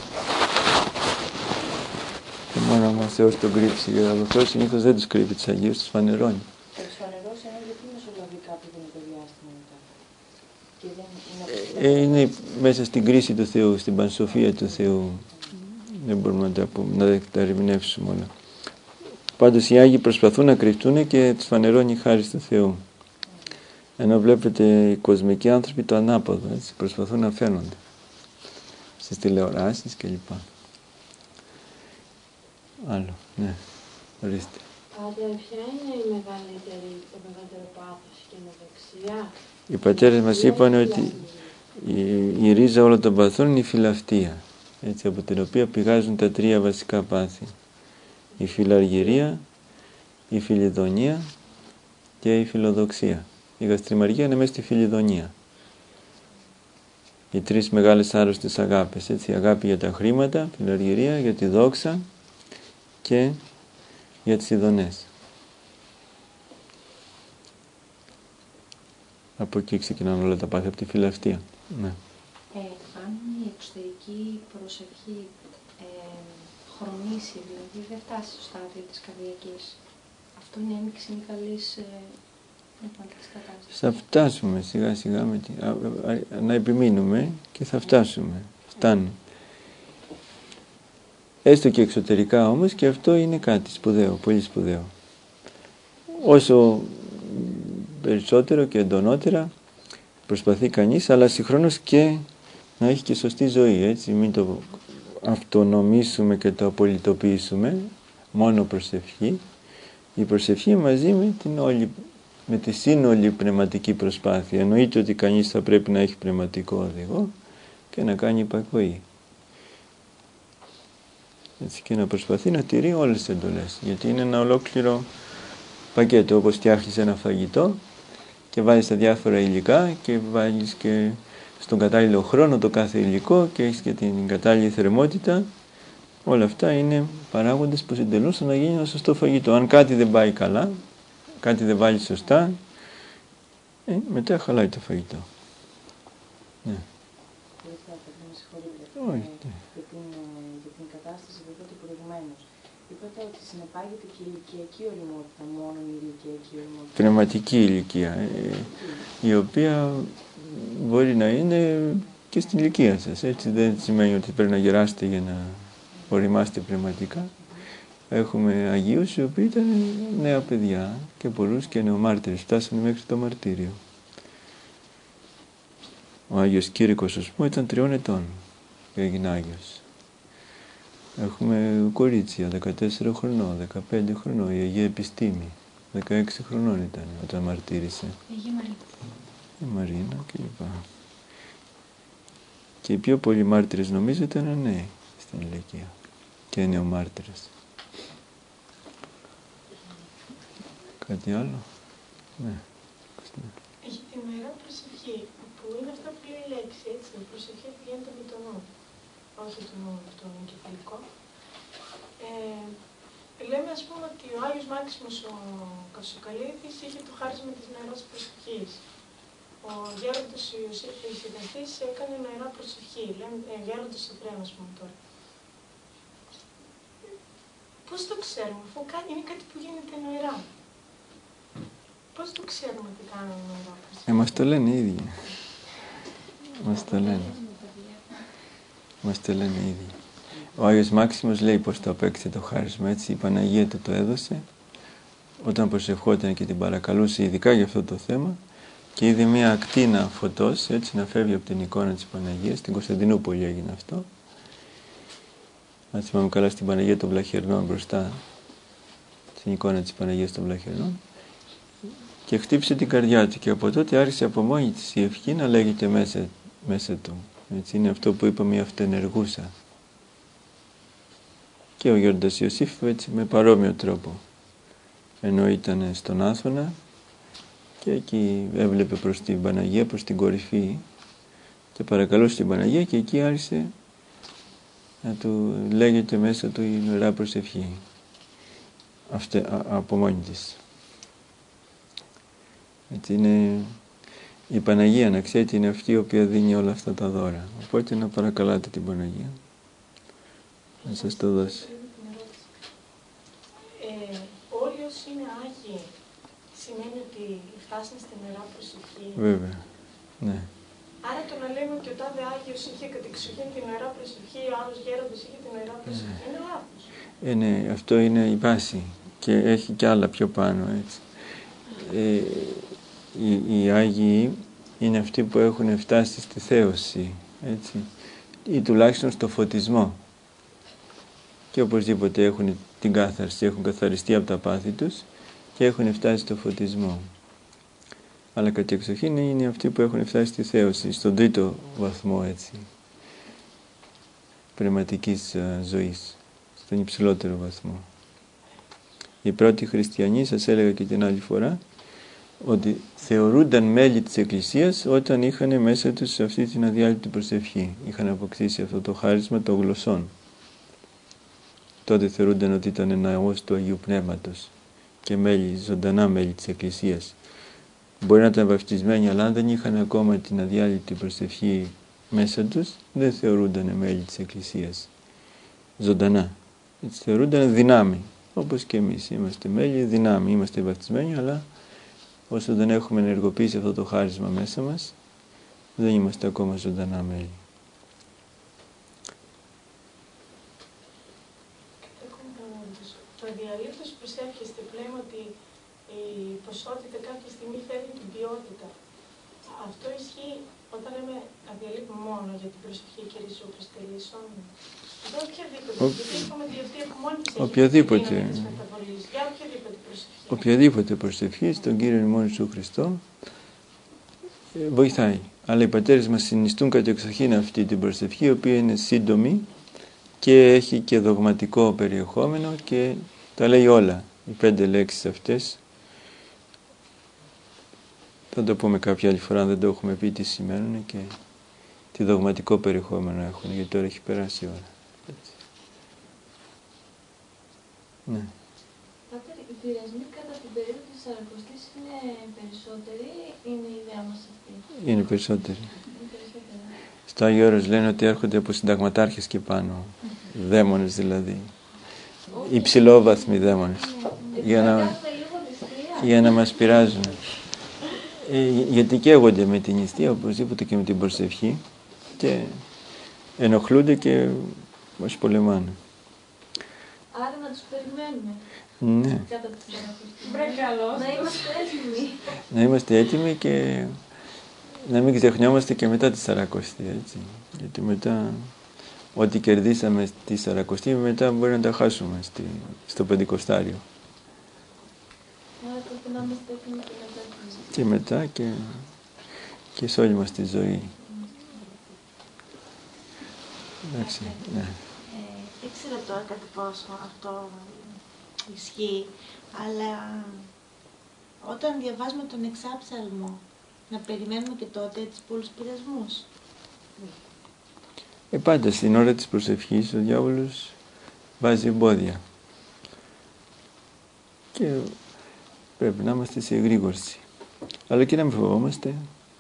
Και μόνο άμα ο Θεός τον κρύψει, γιατί ο Θεός συνήθως δεν τους κρύβει τους Αγίους, τους φανερώνει. Τους φανερώσει ενώ γιατί μεσολαβεί κάποιο το διάστημα μετά. Και δεν είναι μέσα στην κρίση του Θεού, στην πανσοφία του Θεού. Δεν μπορούμε να τα ερμηνεύσουμε όλα. Πάντως οι Άγιοι προσπαθούν να κρυφτούν και τους φανερώνει η χάρη του Θεού. Ενώ βλέπετε οι κοσμικοί άνθρωποι το ανάποδο, έτσι, προσπαθούν να φαίνονται στις τηλεοράσεις κλπ. Άλλο, ναι, ορίστε. Πάτερ, ποια είναι το μεγαλύτερο πάθος και αιμοδοξία? Οι πατέρες μας είπαν ότι η ρίζα όλων των παθών είναι η φιλαυτία, έτσι, από την οποία πηγάζουν τα 3 βασικά πάθη. Η φιλαργυρία, η φιλιδονία και η φιλοδοξία. Η γαστριμαργία είναι μέσα στη φιλιδονία. Οι 3 μεγάλες άρρωστες αγάπες, έτσι, η αγάπη για τα χρήματα, φιλαργυρία, για τη δόξα και για τις ειδονές. Από εκεί ξεκινάνε όλα τα πάθη, από τη φιλαυτία. Ναι. Αν η εξωτερική προσευχή χρονίσει, δηλαδή δεν φτάσει στο στάδιο της καρδιακής, αυτό είναι ένδειξη καλής πνευματικής κατάστασης? Θα φτάσουμε σιγά σιγά, να επιμείνουμε και θα φτάσουμε. Φτάνει. Έστω και εξωτερικά όμως, και αυτό είναι κάτι σπουδαίο, πολύ σπουδαίο. Όσο περισσότερο και εντονότερα προσπαθεί κανείς, αλλά συγχρόνως και να έχει και σωστή ζωή, έτσι, μην το αυτονομήσουμε και το απολυτοποιήσουμε, μόνο προσευχή. Η προσευχή μαζί με τη σύνολη πνευματική προσπάθεια. Εννοείται ότι κανείς θα πρέπει να έχει πνευματικό οδηγό και να κάνει υπακοή. Έτσι, και να προσπαθεί να τηρεί όλες τις εντολές, γιατί είναι ένα ολόκληρο πακέτο, όπως φτιάχνεις ένα φαγητό και βάζεις τα διάφορα υλικά και βάζεις και στον κατάλληλο χρόνο το κάθε υλικό και έχεις και την κατάλληλη θερμότητα. Όλα αυτά είναι παράγοντες που συντελούν στο να γίνει ένα σωστό φαγητό. Αν κάτι δεν πάει καλά, κάτι δεν βάλει σωστά, μετά χαλάει το φαγητό. Ναι. Για την κατάσταση που είπατε προηγουμένως. Είπατε ότι συνεπάγεται και η ηλικιακή ωριμότητα, μόνο η ηλικιακή ωριμότητα. Πνευματική ηλικία, η οποία μπορεί να είναι και στην ηλικία σας. Έτσι δεν σημαίνει ότι πρέπει να γεράσετε για να οριμάστε πνευματικά. Έχουμε Αγίους οι οποίοι ήταν νέα παιδιά και πολλούς και νεομάρτυρες, φτάσανε μέχρι το μαρτύριο. Ο Άγιος Κήρυκος, ας πούμε, ήταν 3 ετών και έγινε Άγιος. Έχουμε κορίτσια 14 χρονών, 15 χρονών, η Αγία Επιστήμη 16 χρονών ήταν όταν μαρτύρησε. Η Μαρίνα κλπ. Και οι πιο πολλοί μάρτυρες νομίζω ήταν νέοι στην ηλικία και νεομάρτυρες. Κάτι άλλο? Ναι. Έχει την Ιερά Προσευχή, που είναι αυτό που λέει η λέξη, έτσι, η προσευχή που γίνεται με το νου, όχι το εγκεφαλικό. Λέμε, ας πούμε, ότι ο Άγιος Μάξιμος ο Κασοκαλίδης είχε το χάρισμα της Ιεράς Προσευχής. Ο γέροντας ο Ισιδαθής έκανε Ιερά Προσευχή, λέμε γέροντας Εβραίων, ας πούμε τώρα. Πώς το ξέρουμε, αφού είναι κάτι που γίνεται νοερά? Πώς το ξέρουμε τι κάνουμε νοερά? Μας το λένε οι ίδιοι. Μας το λένε οι ίδιοι. Ο Άγιος Μάξιμος λέει πως το απέκτησε το χάρισμα, έτσι, η Παναγία του το έδωσε όταν προσευχόταν και την παρακαλούσε ειδικά για αυτό το θέμα και είδε μια ακτίνα φωτός, έτσι, να φεύγει από την εικόνα της Παναγίας. Στην Κωνσταντινούπολη έγινε αυτό. αν θυμάμαι καλά, στην Παναγία των Βλαχερνών μπροστά, στην εικόνα της Παναγίας των Βλαχερνών, και χτύπησε την καρδιά του, και από τότε άρχισε από μόνη της η ευχή να λέγεται μέσα του. Έτσι είναι αυτό που είπαμε, η αυτοενεργούσα. Και ο Γέροντας Ιωσήφ έτσι με παρόμοιο τρόπο, ενώ ήταν στον Άθωνα και εκεί έβλεπε προς την Παναγία, προς την κορυφή, και παρακαλούσε την Παναγία, και εκεί άρχισε να του λέγεται μέσα του η Ιερά Προσευχή από μόνη της. Έτσι είναι η Παναγία, να ξέρετε, είναι αυτή η οποία δίνει όλα αυτά τα δώρα. Οπότε να παρακαλάτε την Παναγία να σας το δώσει. Όλοι όσοι είναι Άγιοι σημαίνει ότι φτάσαν στην Ιερά Προσευχή. Βέβαια, ναι. Άρα το να λέμε ότι ο τάδε Άγιος είχε κατεξοχήν την Ιερά Προσευχή, ο άλλος γέροντας είχε την Ιερά Προσευχή, είναι λάθος. Ναι, αυτό είναι η βάση και έχει κι άλλα πιο πάνω, έτσι. Οι Άγιοι είναι αυτοί που έχουν φτάσει στη θέωση, έτσι, ή τουλάχιστον στο φωτισμό, και οπωσδήποτε έχουν την κάθαρση, έχουν καθαριστεί από τα πάθη τους και έχουν φτάσει στο φωτισμό. Αλλά κατεξοχήν είναι αυτοί που έχουν φτάσει στη θέωση, στον τρίτο βαθμό, έτσι, πνευματικής ζωής, στον υψηλότερο βαθμό. Οι πρώτοι χριστιανοί, σας έλεγα και την άλλη φορά, ότι θεωρούνταν μέλη της Εκκλησίας όταν είχαν μέσα τους αυτή την αδιάλειπτη προσευχή. Είχαν αποκτήσει αυτό το χάρισμα των γλωσσών. Τότε θεωρούνταν ότι ήταν ναός του Αγίου Πνεύματος και ζωντανά μέλη της Εκκλησίας. Μπορεί να ήταν βαφτισμένοι, αλλά αν δεν είχαν ακόμα την αδιάλειπτη προσευχή μέσα τους, δεν θεωρούνταν μέλη της Εκκλησίας ζωντανά. Έτσι θεωρούνταν δυνάμει, όπως και εμείς είμαστε μέλη δυνάμει, είμαστε βαφτισμένοι, αλλά όσο δεν έχουμε ενεργοποιήσει αυτό το χάρισμα μέσα μας, δεν είμαστε ακόμα ζωντανά μέλη. Το αδιαλείπτως προσεύχεστε, λέμε ότι η ποσότητα κάποια στιγμή φέρνει την ποιότητα. Αυτό ισχύει όταν λέμε αδιαλείπτω μόνο για την προσευχή και ριζοπροστελήσεων. Εδώ οποιαδήποτε. Γιατί είπαμε ότι αυτή από μόνη της οποιαδήποτε. Για οποιαδήποτε προσευχή. Οποιαδήποτε προσευχή στον Κύριο ημών Ιησού Χριστό βοηθάει. Αλλά οι πατέρες μας συνιστούν κατεξοχήν αυτή την προσευχή, η οποία είναι σύντομη και έχει και δογματικό περιεχόμενο και τα λέει όλα. Οι 5 λέξεις αυτές, θα το πούμε κάποια άλλη φορά, αν δεν το έχουμε πει τι σημαίνουν και τι δογματικό περιεχόμενο έχουν, γιατί τώρα έχει περάσει η ώρα. Έτσι. Ναι. Πάτερ, οι πειρασμοί κατά την περίοδο της Σαρακοστής είναι περισσότεροι ή είναι η ιδέα μας αυτή? Είναι περισσότεροι. Στο Άγιο Όρος λένε ότι έρχονται από συνταγματάρχες και πάνω, δαίμονες δηλαδή, υψηλόβαθμοι δαίμονες, για να μας πειράζουν. Γιατί καίγονται με την νηστεία, οπωσδήποτε και με την προσευχή, και ενοχλούνται και μας πολεμάνε. Άρα να τους περιμένουμε. Ναι. Κατά τη Σαρακοστή. Να είμαστε έτοιμοι. Να είμαστε έτοιμοι και να μην ξεχνιόμαστε και μετά τη Σαρακοστή, έτσι. Γιατί μετά, ό,τι κερδίσαμε στη Σαρακοστή, μετά μπορεί να τα χάσουμε στο Πεντηκοστάριο. Άρα πρέπει να είμαστε έτοιμοι και μετά και σε όλη μας τη ζωή. Εντάξει, ναι. Δεν ξέρω τώρα κατά πόσο αυτό ισχύει, αλλά όταν διαβάζουμε τον Εξάψαλμο, να περιμένουμε και τότε τις πολλούς πειρασμούς. Πάντα στην ώρα της προσευχής ο διάβολος βάζει εμπόδια. Και πρέπει να είμαστε σε εγρήγορση. Αλλά και να μην φοβόμαστε.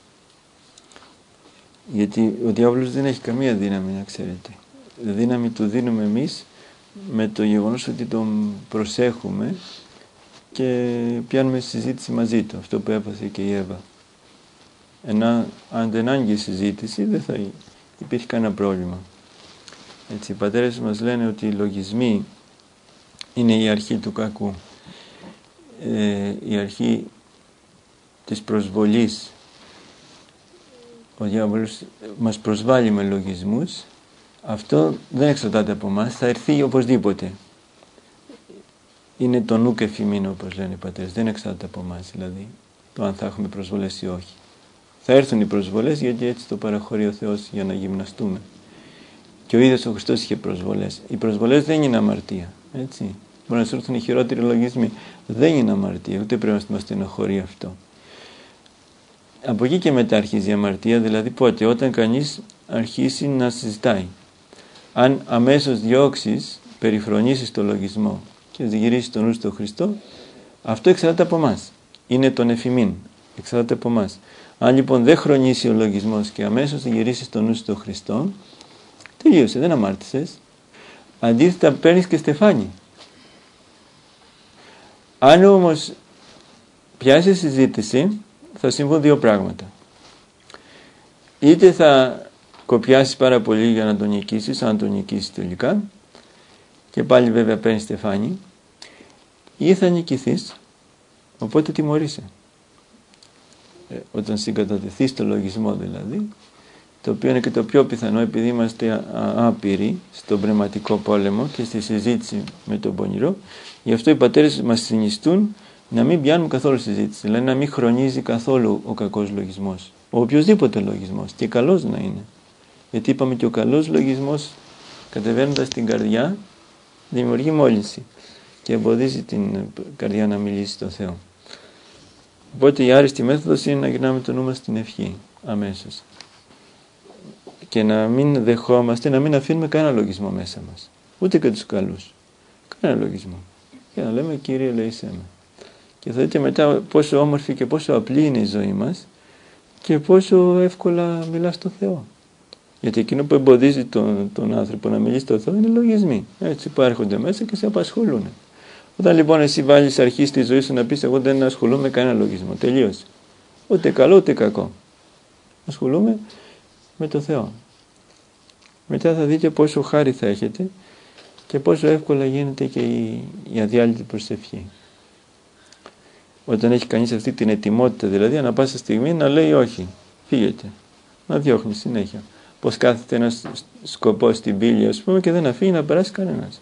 Γιατί ο διάβολος δεν έχει καμία δύναμη, να ξέρετε. Η δύναμη του δίνουμε εμείς με το γεγονός ότι τον προσέχουμε και πιάνουμε συζήτηση μαζί του. Αυτό που έπαθε και η Εύα. Αν δεν άνοιγε η συζήτηση, δεν θα υπήρχε κανένα πρόβλημα. Έτσι, οι πατέρες μας λένε ότι οι λογισμοί είναι η αρχή του κακού. Η αρχή της προσβολής. Ο διάβολος μας προσβάλλει με λογισμούς Αυτό δεν εξαρτάται από εμάς, θα έρθει οπωσδήποτε. Είναι το νουκ εφημίν, όπως λένε οι πατέρες, δεν εξαρτάται από εμάς, δηλαδή το αν θα έχουμε προσβολές ή όχι. Θα έρθουν οι προσβολές, γιατί έτσι το παραχωρεί ο Θεός για να γυμναστούμε. Και ο ίδιος ο Χριστός είχε προσβολές. Οι προσβολές δεν είναι αμαρτία, έτσι. Μπορεί να σου έρθουν οι χειρότεροι λογισμοί. Δεν είναι αμαρτία, ούτε πρέπει να μας στενοχωρεί αυτό. Από εκεί και μετά αρχίζει η αμαρτία, δηλαδή πότε, όταν κανείς αρχίσει να συζητάει. Αν αμέσως διώξεις, περιφρονήσεις το λογισμό και γυρίσεις τον νου στον Χριστό, αυτό εξαρτάται από εμάς. Είναι τον εφημίν, εξαρτάται από εμάς. Αν λοιπόν δεν χρονίσει ο λογισμός και αμέσως γυρίσεις τον νου στον Χριστό, τελείωσε, δεν αμάρτησες. Αντίθετα παίρνεις και στεφάνι. Αν όμως πιάσει συζήτηση, θα συμβούν δύο πράγματα. Είτε θα κοπιάσεις πάρα πολύ για να τον νικήσεις, αν τον νικήσεις τελικά, και πάλι βέβαια παίρνεις στεφάνι, ή θα νικηθείς, οπότε τιμωρείσαι. Όταν συγκατατεθείς στο λογισμό δηλαδή, το οποίο είναι και το πιο πιθανό, επειδή είμαστε άπειροι στον πνευματικό πόλεμο και στη συζήτηση με τον πονηρό, γι' αυτό οι πατέρες μας συνιστούν να μην πιάνουμε καθόλου συζήτηση, δηλαδή να μην χρονίζει καθόλου ο κακός λογισμός, ο οποιοσδήποτε λογισμός, και καλός να είναι. Γιατί είπαμε και ο καλός λογισμός, κατεβαίνοντας στην καρδιά, δημιουργεί μόλυνση και εμποδίζει την καρδιά να μιλήσει στο Θεό. Οπότε η άριστη μέθοδος είναι να γυρνάμε το νου μας στην ευχή αμέσως και να μην δεχόμαστε, να μην αφήνουμε κανένα λογισμό μέσα μας, ούτε και τους καλούς, κανένα λογισμό, και να λέμε Κύριε ελέησέ με. Και θα δείτε μετά πόσο όμορφη και πόσο απλή είναι η ζωή μας και πόσο εύκολα μιλά στο Θεό. Γιατί εκείνο που εμποδίζει τον άνθρωπο να μιλήσει στο Θεό είναι λογισμοί. Έτσι που έρχονται μέσα και σε απασχολούν. Όταν λοιπόν εσύ βάλεις αρχή στη ζωή σου να πεις εγώ δεν ασχολούμαι με κανένα λογισμό, τελείωσε. Ούτε καλό ούτε κακό. Ασχολούμαι με το Θεό. Μετά θα δείτε πόσο χάρη θα έχετε και πόσο εύκολα γίνεται και η αδιάλειπτη προσευχή. Όταν έχει κανείς αυτή την ετοιμότητα, δηλαδή ανά πάσα στιγμή να λέει όχι, φύγετε, να διώχνει συνέχεια. Πως κάθεται ένας σκοπός στην πύλη, ας πούμε, και δεν αφήνει να περάσει κανένας.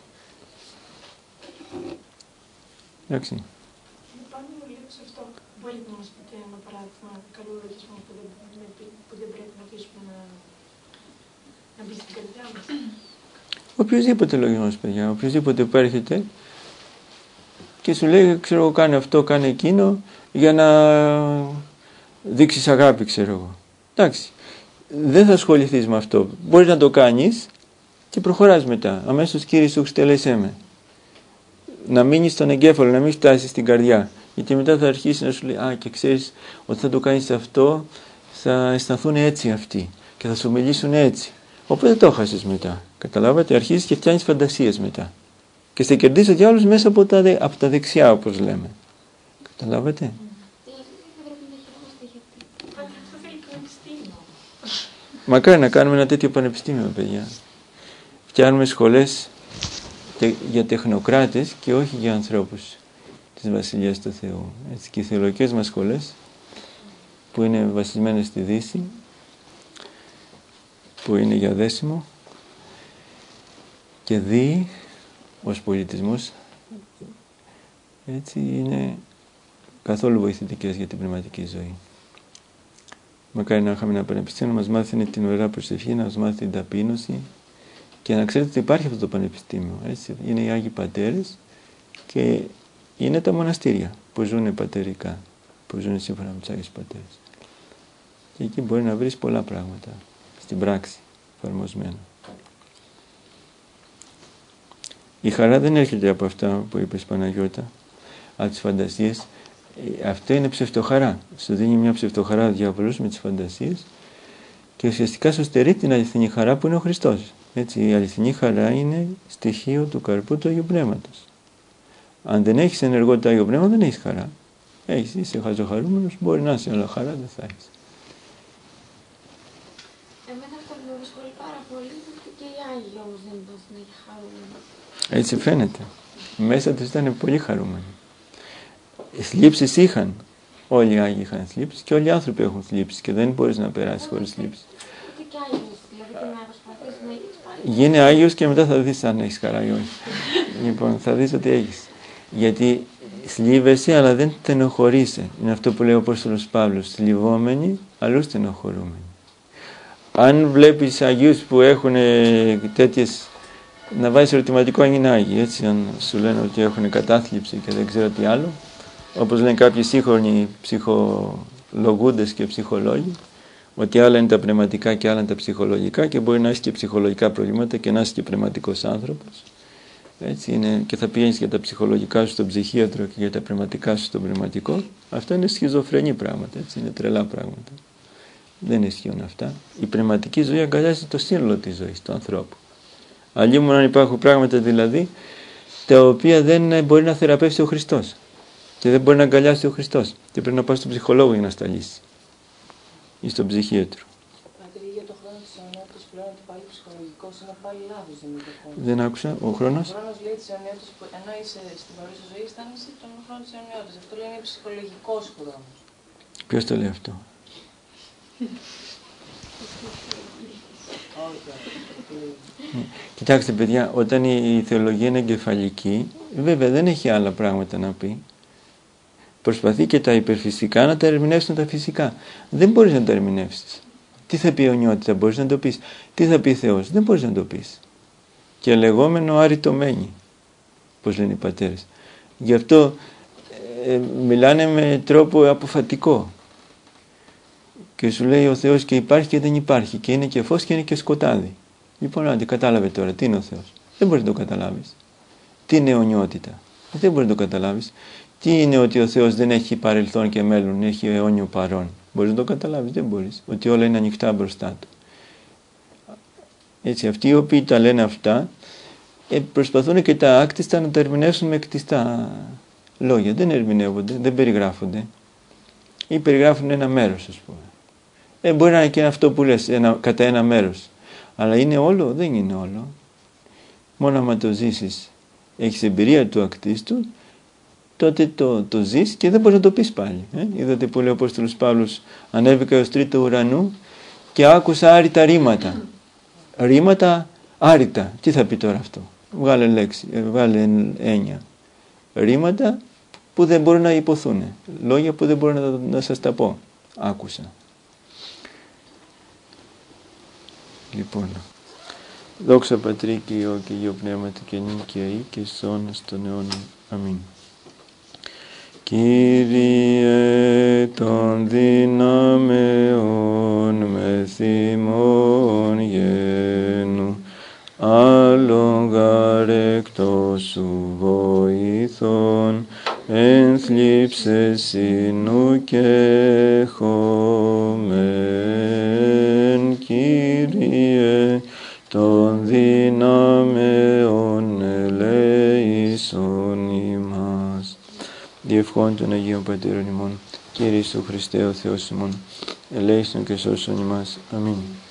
Εντάξει. Πάνω λίγο σε αυτό, μπορείτε να μας πείτε ένα παράδειγμα καλού λογισμού που δεν πρέπει να αφήσουμε να μπει στην καρδιά μας? Οποιοςδήποτε λογισμός, παιδιά, οποιοςδήποτε που έρχεται και σου λέει, ξέρω εγώ, κάνε αυτό, κάνε εκείνο, για να δείξεις αγάπη, ξέρω εγώ. Εντάξει, δεν θα ασχοληθείς με αυτό. Μπορείς να το κάνεις και προχωράς μετά. Αμέσως Κύριε Ιησού Χριστέ ελέησέ με. Να μείνεις στον εγκέφαλο, να μην φτάσεις στην καρδιά. Γιατί μετά θα αρχίσει να σου λέει, α, και ξέρεις ότι θα το κάνεις αυτό, θα αισθανθούν έτσι αυτοί και θα σου μιλήσουν έτσι. Οπότε το χάσεις μετά. Καταλάβατε, αρχίζεις και φτιάχνεις φαντασίες μετά. Και σε κερδίζει ο διάολος μέσα από τα δεξιά, όπως λέμε. Καταλάβατε. Μακάρι να κάνουμε ένα τέτοιο πανεπιστήμιο, παιδιά. Φτιάχνουμε σχολές για τεχνοκράτες και όχι για ανθρώπους της Βασιλείας του Θεού. Έτσι, και οι θεολογικές μας σχολές που είναι βασισμένες στη Δύση, που είναι για δέσιμο και δι ως πολιτισμός, έτσι είναι καθόλου βοηθητικές για την πνευματική ζωή. Μακάρι να είχαμε ένα πανεπιστήμιο να μας μάθει την ωραία προσευχή, να μας μάθει την ταπείνωση και να ξέρετε ότι υπάρχει αυτό το πανεπιστήμιο. Έτσι. Είναι οι Άγιοι Πατέρες και είναι τα μοναστήρια που ζουν πατερικά, που ζουν σύμφωνα με τους Άγιους Πατέρες. Και εκεί μπορεί να βρεις πολλά πράγματα στην πράξη εφαρμοσμένα. Η χαρά δεν έρχεται από αυτά που είπες, Παναγιώτα, από τις φαντασίες. Αυτό είναι ψευτοχαρά. Σου δίνει μια ψευτοχαρά ο διάβολος με τις φαντασίες και ουσιαστικά σου στερεί την αληθινή χαρά που είναι ο Χριστός. Έτσι, η αληθινή χαρά είναι στοιχείο του καρπού του Αγίου Πνεύματος. Αν δεν έχεις ενεργό το Άγιο Πνεύμα, δεν έχεις χαρά. Είσαι χαζοχαρούμενος, μπορεί να είσαι, αλλά χαρά δεν θα έχεις. Εμένα αυτό που με απασχολεί πάρα πολύ είναι ότι και οι Άγιοι όμως δεν ήταν συνέχεια χαρούμενοι. Έτσι φαίνεται. Μέσα τους ήταν πολύ χαρούμενοι. Θλίψεις είχαν. Όλοι οι Άγιοι είχαν θλίψεις και όλοι οι άνθρωποι έχουν θλίψεις και δεν μπορείς να περάσεις χωρίς θλίψεις. Ούτε και Άγιοι, δηλαδή και να προσπαθείς να έχεις πάλι Γίνε Άγιος και μετά θα δεις αν έχεις χαρά ή όχι. Λοιπόν, θα δεις ότι έχεις. Γιατί θλίβεσαι αλλά δεν στενοχωρείσαι. Είναι αυτό που λέει ο Απόστολος Παύλος. Θλιβόμενοι, αλλού στενοχωρούμενοι. Αν βλέπεις Αγίους που έχουν τέτοιες, να βάζεις ερωτηματικό αν είναι Άγιοι, έτσι, αν σου λένε ότι έχουν κατάθλιψη και δεν ξέρω τι άλλο, όπως λένε κάποιοι σύγχρονοι ψυχολογούντες και ψυχολόγοι, ότι άλλα είναι τα πνευματικά και άλλα είναι τα ψυχολογικά και μπορεί να έχει και ψυχολογικά προβλήματα και να είσαι και πνευματικός άνθρωπος. Έτσι είναι, και θα πηγαίνεις για τα ψυχολογικά σου στον ψυχίατρο και για τα πνευματικά σου στον πνευματικό. Αυτά είναι σχιζοφρενή πράγματα, έτσι, είναι τρελά πράγματα. Δεν ισχύουν αυτά. Η πνευματική ζωή αγκαλιάζει το σύνολο της ζωής του ανθρώπου. Αλλήμον αν υπάρχουν πράγματα δηλαδή τα οποία δεν μπορεί να θεραπεύσει ο Χριστός και δεν μπορεί να αγκαλιάσει ο Χριστός και πρέπει να πάει στον ψυχολόγο για να στα λύσει ή στον ψυχίατρο. Πατήρ, για το χρόνο της αιωνιότητας που λένε ότι πάλι ψυχολογικός είναι πάλι λάθος, δεν είναι το χρόνο. Δεν άκουσα, ο χρόνος. Ο χρόνος λέει της αιωνιότητας που ενώ είσαι στην παρούσα ζωή αισθάνεσαι τον χρόνο της αιωνιότητας. Αυτό λέει είναι ψυχολογικός χρόνος. Ποιος το λέει αυτό? Κοιτάξτε παιδιά, όταν η θεολογία είναι εγκεφαλική, βέβαια δεν έχει άλλα πράγματα να πει. Προσπαθεί και τα υπερφυσικά να τα ερμηνεύσουν τα φυσικά. Δεν μπορείς να τα ερμηνεύσεις. Τι θα πει αιωνιότητα, μπορείς να το πεις. Τι θα πει Θεός, δεν μπορείς να το πεις. Και λεγόμενο άρρητο μένει, πώς λένε οι πατέρες. Γι' αυτό μιλάνε με τρόπο αποφατικό. Και σου λέει ο Θεός και υπάρχει και δεν υπάρχει. Και είναι και φως και είναι και σκοτάδι. Λοιπόν, άντε, κατάλαβε τώρα τι είναι ο Θεός. Δεν μπορείς να το καταλάβεις. Τι είναι αιωνιότητα. Δεν μπορείς να το καταλάβεις. Τι είναι ότι ο Θεός δεν έχει παρελθόν και μέλλον, έχει αιώνιο παρόν. Μπορείς να το καταλάβεις, δεν μπορείς. Ότι όλα είναι ανοιχτά μπροστά του. Έτσι, αυτοί οι οποίοι τα λένε αυτά, προσπαθούν και τα άκτιστα να τα ερμηνεύσουν με κτιστά λόγια. Δεν ερμηνεύονται, δεν περιγράφονται. Ή περιγράφουν ένα μέρος, ας πούμε. Μπορεί να είναι και αυτό που λες, κατά ένα μέρος. Αλλά είναι όλο, δεν είναι όλο. Μόνο άμα το ζήσεις, έχεις εμπειρία του ακτίστου, τότε το ζεις και δεν μπορείς να το πεις πάλι. Είδατε που λέει ο Απόστολος Παύλος, ανέβηκα ως τρίτο ουρανού και άκουσα άρρητα ρήματα. Ρήματα άρρητα. Τι θα πει τώρα αυτό? Βγάλε λέξη, βγάλε έννοια. Ρήματα που δεν μπορούν να υποθούν. Λόγια που δεν μπορώ να σας τα πω. Άκουσα. Λοιπόν, δόξα Πατρί και Υιό και Υιό Πνεύματι και νυν και αεί και σώνας των αιώνων. Αμήν. Κύριε των δυνάμεων με θυμών γένου, άλλον γαρ εκτός σου βοηθών, εν θλίψες συνού και χωμέν. Κύριε των δυνάμεων ελέησον ημάς. Διευχών των Αγίων Πατέρων ημών, Κύριε Ιησού Χριστέ ο Θεός ημών, ελέησον και σώσον ημάς. Αμήν.